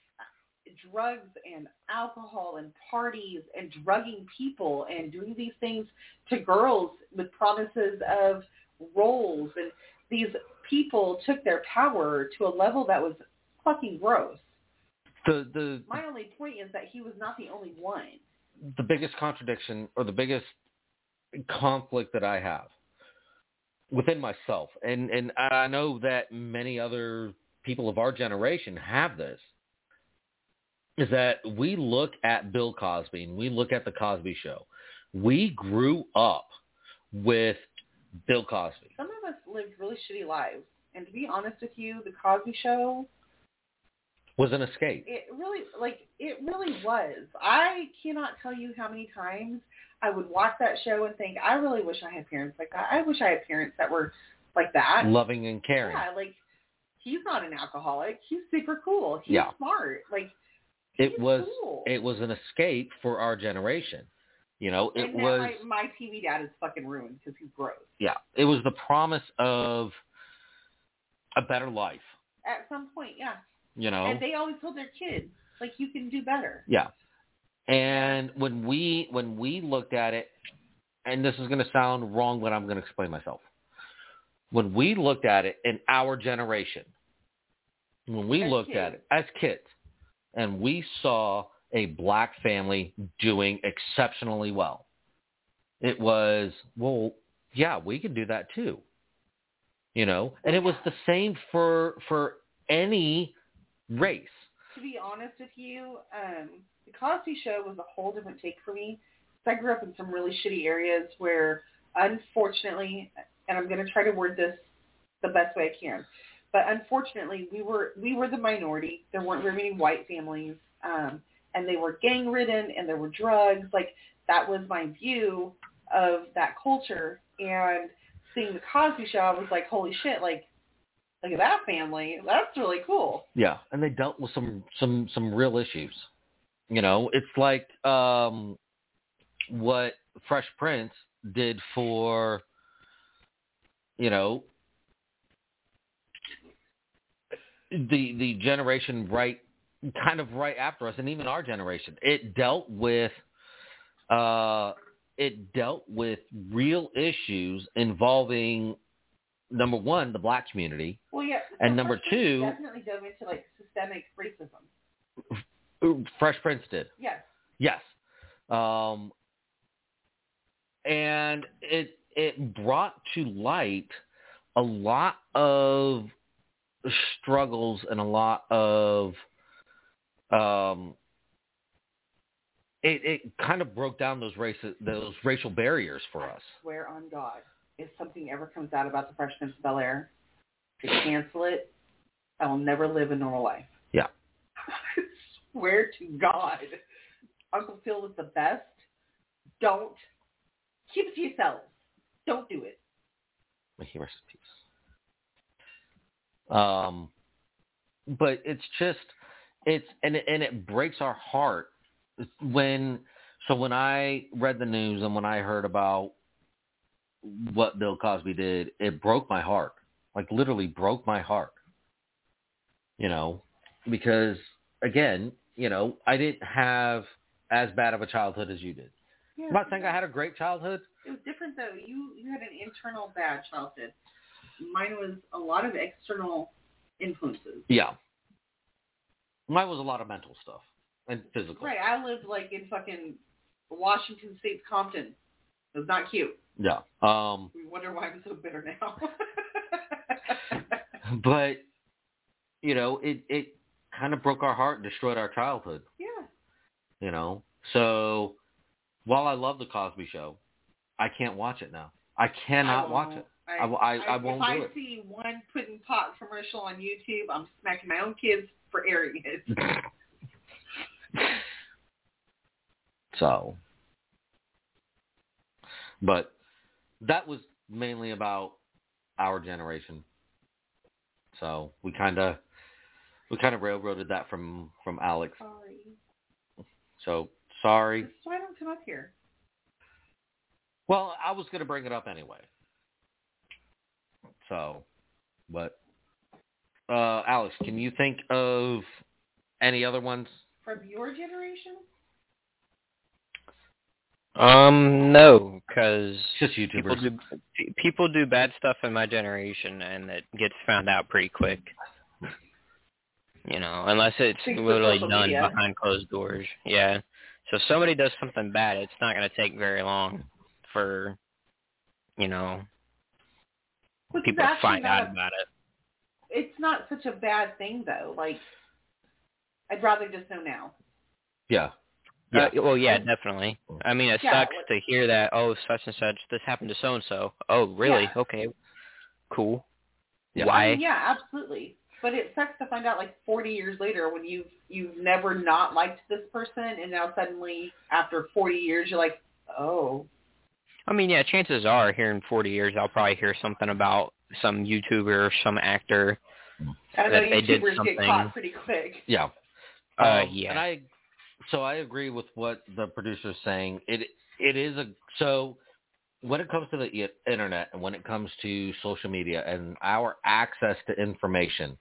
Drugs and alcohol and parties and drugging people and doing these things to girls with promises of roles, and these people took their power to a level that was fucking gross. The the My only point is that he was not the only one. the biggest contradiction or the biggest conflict that I have within myself, and and I know that many other people of our generation have this, is that we look at Bill Cosby and we look at the Cosby Show. We grew up with Bill Cosby. Some of us lived really shitty lives, and to be honest with you, the Cosby Show Was an escape. It really, like, it really was. I cannot tell you how many times I would watch that show and think, I really wish I had parents like that. I wish I had parents that were like that. Loving and caring. Yeah, like, he's not an alcoholic. He's super cool. He's Yeah. smart. Like, It he's was cool. it was an escape for our generation. You know, it and now was my, my T V dad is fucking ruined because he's gross. yeah, it was the promise of a better life. At some point, yeah. You know, And they always told their kids, like, you can do better. yeah. And when we when we looked at it, and this is going to sound wrong, but I'm going to explain myself. When we looked at it in our generation, when we As looked kids. at it as kids, and we saw a black family doing exceptionally well, it was, well, yeah, we can do that too. You know, and it was the same for for any race. To be honest with you, um, the Cosby Show was a whole different take for me. I grew up in some really shitty areas where, unfortunately, and I'm going to try to word this the best way I can, but unfortunately, we were we were the minority. There weren't very many white families, um, and they were gang ridden, and there were drugs. Like, that was my view of that culture. And seeing the Cosby Show, I was like, holy shit! Like, look at that family. That's really cool. Yeah, and they dealt with some some some real issues. You know, it's like um, what Fresh Prince did for, you know, the the generation right, kind of right after us, and even our generation. It dealt with, uh, it dealt with real issues involving, number one, the black community, Well, yeah, and so number Fresh two, Prince definitely dove into like systemic racism. Fresh Prince did. Yes. Yes. Um, and it it brought to light a lot of struggles and a lot of um it, it kind of broke down those race those racial barriers for I us. swear on God, if something ever comes out about the Fresh Prince of Bel-Air, to cancel it, I will never live a normal life. Yeah. I swear to God, Uncle Phil was the best. Don't keep it to yourselves. Don't do it. May he rest in peace. Um, but it's just it's and it, and it breaks our heart when so when I read the news and when I heard about what Bill Cosby did, it broke my heart. Like literally broke my heart. You know, because again, you know, I didn't have as bad of a childhood as you did. Yeah, I'm not saying I had a great childhood. It was different though. You you had an internal bad childhood. Mine was a lot of external influences. Yeah. Mine was a lot of mental stuff and physical. Right. I lived like in fucking Washington State's Compton. It was not cute. Yeah. Um, We wonder why I'm so bitter now. but, you know, it, it kind of broke our heart and destroyed our childhood. Yeah. You know? So, while I love The Cosby Show, I can't watch it now. I cannot I watch it. I, I, I, I won't if do I it. see one pudding pot commercial on YouTube, I'm smacking my own kids for airing it. So, but that was mainly about our generation. So we kind of we kind of railroaded that from from Alex. Sorry. So sorry. This is why I don't come up here. Well, I was going to bring it up anyway. So, but uh, Alex, can you think of any other ones from your generation? Um, no, because just people YouTubers? do people do bad stuff in my generation, and it gets found out pretty quick. You know, unless it's Thanks to literally social done media. behind closed doors. Yeah. So if somebody does something bad, it's not going to take very long for, you know, Which is people to actually find not out a- about it. It's not such a bad thing though. Like, I'd rather just know now. Yeah. Yeah. Yeah. Uh, well, yeah, definitely. I mean, it Yeah, sucks what- to hear that. Oh, such and such. This happened to so and so. Oh, really? Yeah. Okay. Cool. Yeah. Why? I mean, yeah, absolutely. But it sucks to find out like forty years later when you've you've never not liked this person, and now suddenly after forty years you're like, oh. I mean, yeah. Chances are, here in forty years, I'll probably hear something about some YouTuber or some actor. I know that they did YouTubers something. get caught pretty quick. Yeah. Uh, Um, yeah. And I, so I agree with what the producer's saying. It it is a so when it comes to the i- internet and when it comes to social media and our access to information,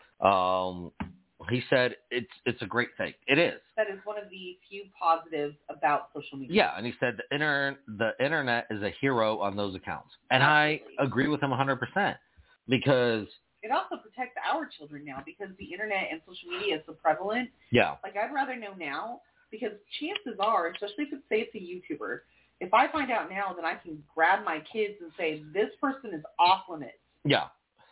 um, he said it's it's a great thing. It is. That is one of the few positives about social media. Yeah, and he said the inter the internet is a hero on those accounts, and Absolutely. I agree with him one hundred percent because It also protects our children now because the internet and social media is so prevalent. yeah, Like, I'd rather know now because chances are, especially if it's, say it's a YouTuber, if I find out now, then I can grab my kids and say, this person is off limits. yeah.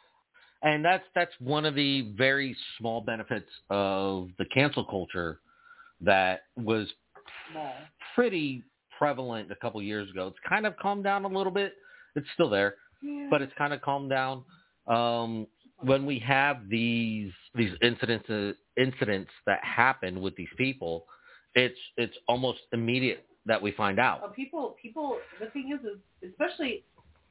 And that's that's one of the very small benefits of the cancel culture that was Small. pretty prevalent a couple years ago. It's kind of calmed down a little bit. It's still there, Yeah. but it's kind of calmed down. Um, when we have these these incidents uh, incidents that happen with these people, it's it's almost immediate that we find out. Uh, people, people. The thing is, is especially,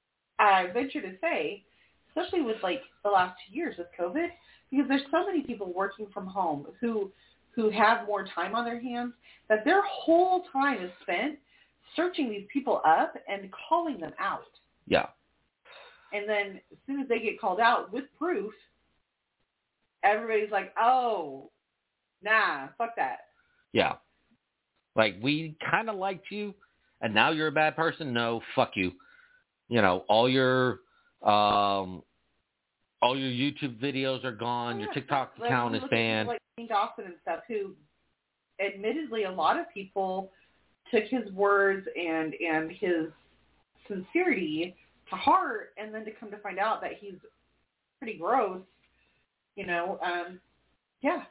I venture to say, especially with like the last two years with COVID, because there's so many people working from home who, who have more time on their hands, that their whole time is spent searching these people up and calling them out. Yeah. And then as soon as they get called out with proof, everybody's like, oh, nah, fuck that. Yeah. Like, we kind of liked you, and now you're a bad person? No, fuck you. You know, all your um, all your YouTube videos are gone. Oh, your yeah. TikTok like, account is look banned. At like Shane Dawson and stuff, who, admittedly, a lot of people took his words and and his sincerity to heart, and then to come to find out that he's pretty gross, you know, um, yeah.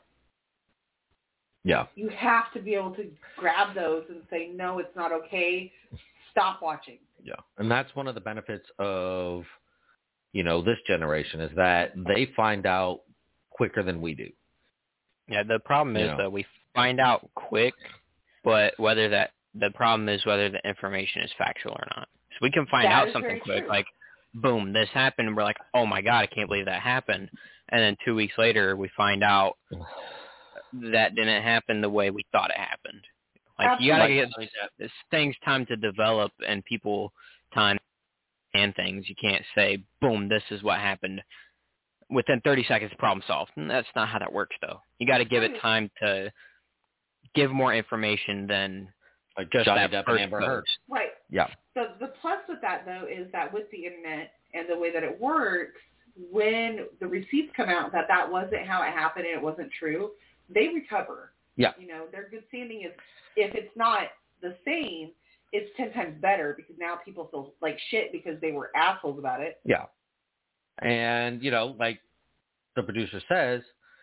Yeah. You have to be able to grab those and say, no, it's not okay. Stop watching. Yeah. And that's one of the benefits of, you know, this generation, is that they find out quicker than we do. Yeah, the problem is You know. that we find out quick, but whether that the problem is whether the information is factual or not. So we can find That out is something very quick, true. like, boom, this happened, and we're like, oh my god, I can't believe that happened. And then two weeks later, we find out that didn't happen the way we thought it happened. Like, Absolutely. you gotta give this things time to develop and people time and things. You can't say, boom, this is what happened. Within thirty seconds, problem solved. And that's not how that works, though. You got to give it time to give more information than Like just Johnny that Depp and first Amber post. Heard. Right. Yeah. The, the plus with that, though, is that with the internet and the way that it works, when the receipts come out that that wasn't how it happened and it wasn't true, they recover. Yeah. You know, their good standing is, if it's not the same, it's ten times better, because now people feel like shit because they were assholes about it. Yeah. And, you know, like the producer says,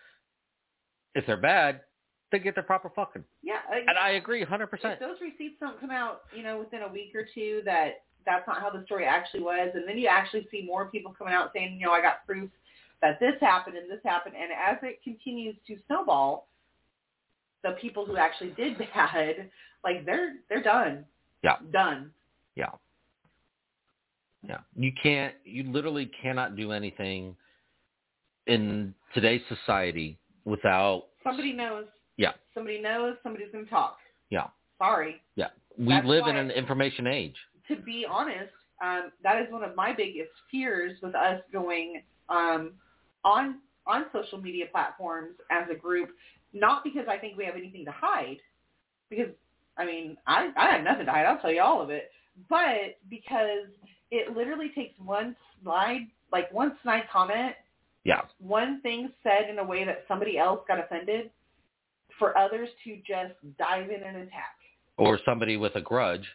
if they're bad, they get their proper fucking. Yeah. Uh, And I agree one hundred If percent. those receipts don't come out, you know, within a week or two, that that's not how the story actually was, and then you actually see more people coming out saying, you know, I got proof that this happened and this happened, and as it continues to snowball, the people who actually did bad, like, they're they're done. Yeah. Done. Yeah. Yeah. You can't, you literally cannot do anything in today's society without, Somebody knows. yeah. Somebody knows. Somebody's going to talk. Yeah. Sorry. Yeah. We That's live in why- an information age. To be honest, um, that is one of my biggest fears with us going um, on on social media platforms as a group. Not because I think we have anything to hide, because I mean I I have nothing to hide. I'll tell you all of it. But because it literally takes one slide, like one snide comment, Yeah. one thing said in a way that somebody else got offended, for others to just dive in and attack. Or somebody with a grudge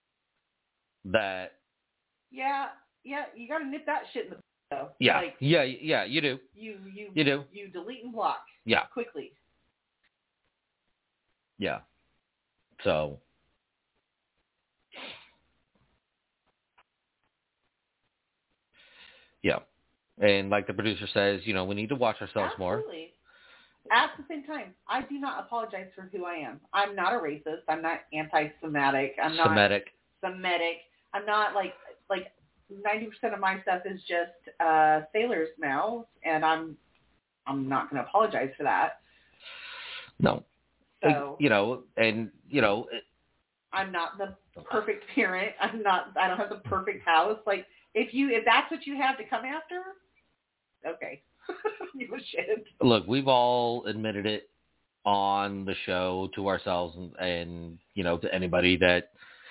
that, Yeah, yeah, you got to nip that shit in the though. yeah, Like, yeah, yeah, you do. you you You do. you delete and block. Yeah. Quickly. Yeah. So, yeah. And like the producer says, you know, we need to watch ourselves more. Absolutely. At the same time, I do not apologize for who I am. I'm not a racist. I'm not anti-Semitic. I'm not Semitic. Semitic. I'm not like like ninety percent of my stuff is just uh, sailors' mouths, and I'm I'm not going to apologize for that. No. So You know, and, you know, it- I'm not the perfect parent. I'm not. I don't have the perfect house. Like, if you if that's what you have to come after, okay, you shit. look, we've all admitted it on the show to ourselves and, and, you know, to anybody that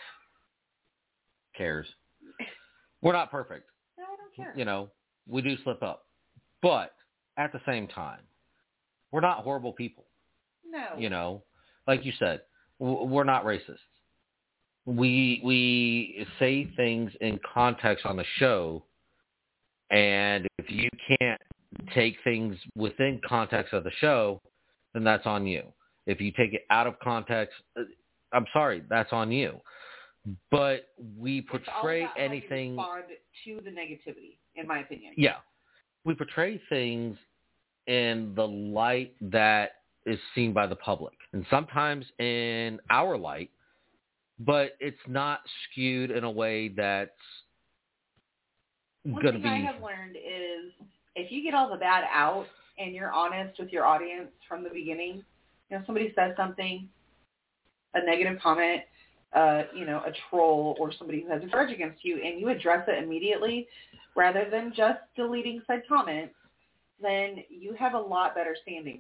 cares. We're not perfect. No, I don't care. You know, we do slip up. But at the same time, we're not horrible people. No. You know, like you said, w- we're not racist. We we say things in context on the show, and if you can't take things within context of the show, then that's on you. If you take it out of context, uh, I'm sorry, that's on you. But we It's all portray about how you anything. respond to the negativity, in my opinion. Yeah, we portray things in the light that is seen by the public, and sometimes in our light, but it's not skewed in a way that's One going to thing I be. have learned is if you get all the bad out and you're honest with your audience from the beginning, you know, somebody says something, a negative comment, uh, you know, a troll or somebody who has a grudge against you, and you address it immediately rather than just deleting said comments, then you have a lot better standing.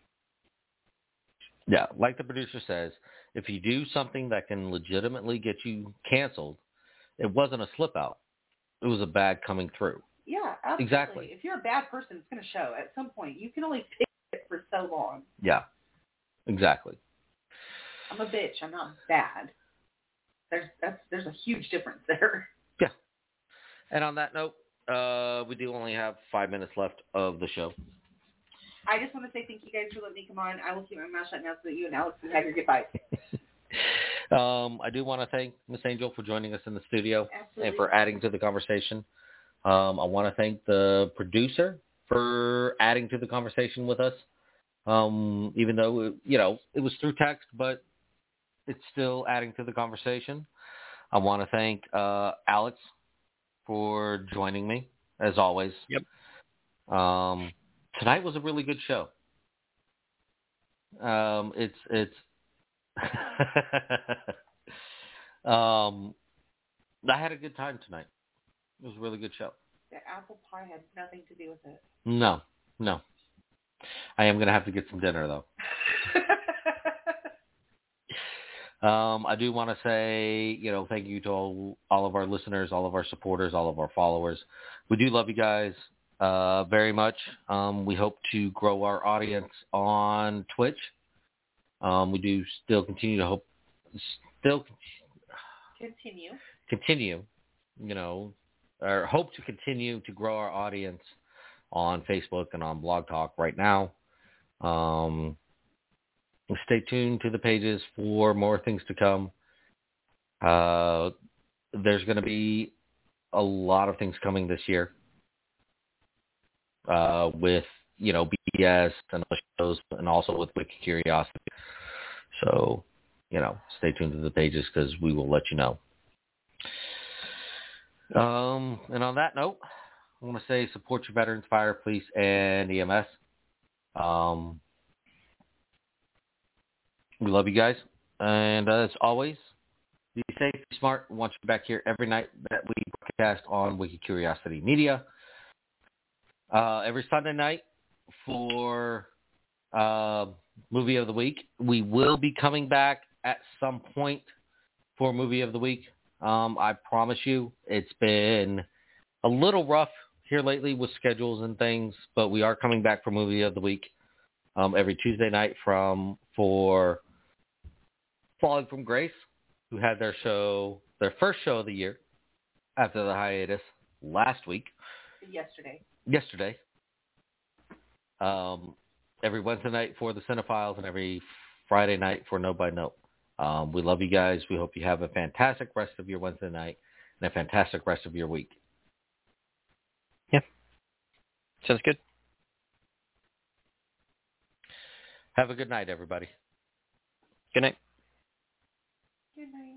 Yeah, like the producer says, if you do something that can legitimately get you canceled, it wasn't a slip out. It was a bad coming through. Yeah, absolutely. Exactly. If you're a bad person, it's going to show at some point. You can only pick it for so long. Yeah, exactly. I'm a bitch. I'm not bad. There's that's there's a huge difference there. Yeah. And on that note, uh, we do only have five minutes left of the show. I just want to say thank you guys for letting me come on. I will keep my mouth shut now so that you and Alex can have your goodbyes. um, I do want to thank Miss Angel for joining us in the studio. Absolutely. And for adding to the conversation. Um, I want to thank the producer for adding to the conversation with us. Um, even though, it, you know, it was through text, but it's still adding to the conversation. I want to thank uh, Alex for joining me, as always. Yep. Um, tonight was a really good show. Um, it's it's. um, I had a good time tonight. It was a really good show. The apple pie had nothing to do with it. No, no. I am going to have to get some dinner, though. um, I do want to say, you know, thank you to all, all of our listeners, all of our supporters, all of our followers. We do love you guys uh, very much. Um, we hope to grow our audience on Twitch. Um, we do still continue to hope, still Continue. continue, you know, or hope to continue to grow our audience on Facebook and on Blog Talk right now. Um, stay tuned to the pages for more things to come. Uh, there's going to be a lot of things coming this year uh, with, you know, B S and other shows, and also with Wiki Curiosity. So, you know, stay tuned to the pages because we will let you know. Um, and on that note, I want to say support your veterans, fire, police, and E M S. Um, we love you guys. And uh, as always, be safe, be smart. We want you back here every night that we broadcast on Wiki Curiosity Media. Uh, every Sunday night for uh, Movie of the Week. We will be coming back at some point for Movie of the Week. Um, I promise you, it's been a little rough here lately with schedules and things, but we are coming back for Movie of the Week um, every Tuesday night from for Falling from Grace, who had their show, their first show of the year after the hiatus last week. Yesterday. Yesterday. Um, every Wednesday night for the Cinephiles and every Friday night for No by Note. Um, we love you guys. We hope you have a fantastic rest of your Wednesday night and a fantastic rest of your week. Yeah. Sounds good. Have a good night, everybody. Good night. Good night.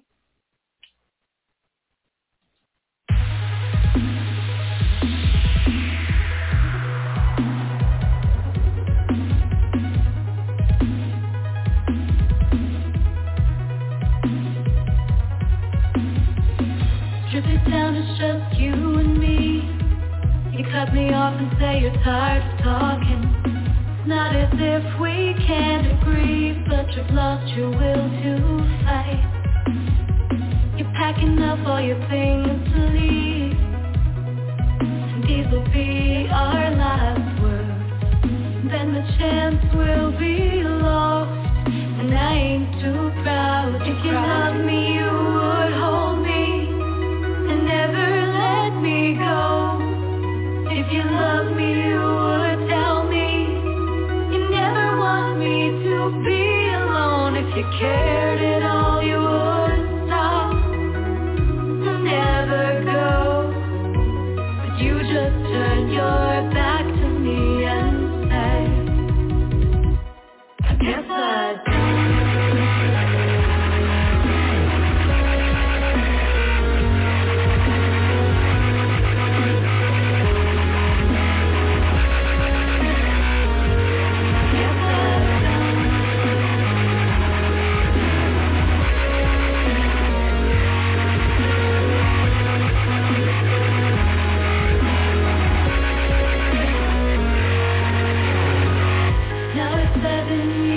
Strip it down, it's just you and me. You cut me off and say you're tired of talking. It's not as if we can't agree, but you've lost your will to fight. You're packing up all your things to leave, and these will be our last words. Then the chance will be lost, and I ain't too proud. If you love me, you would hold me and never let me go. If you love me, you would tell me you never want me to be alone. If you cared at all, you would stop and never go. But you just turn your back to me and say, I guess I seven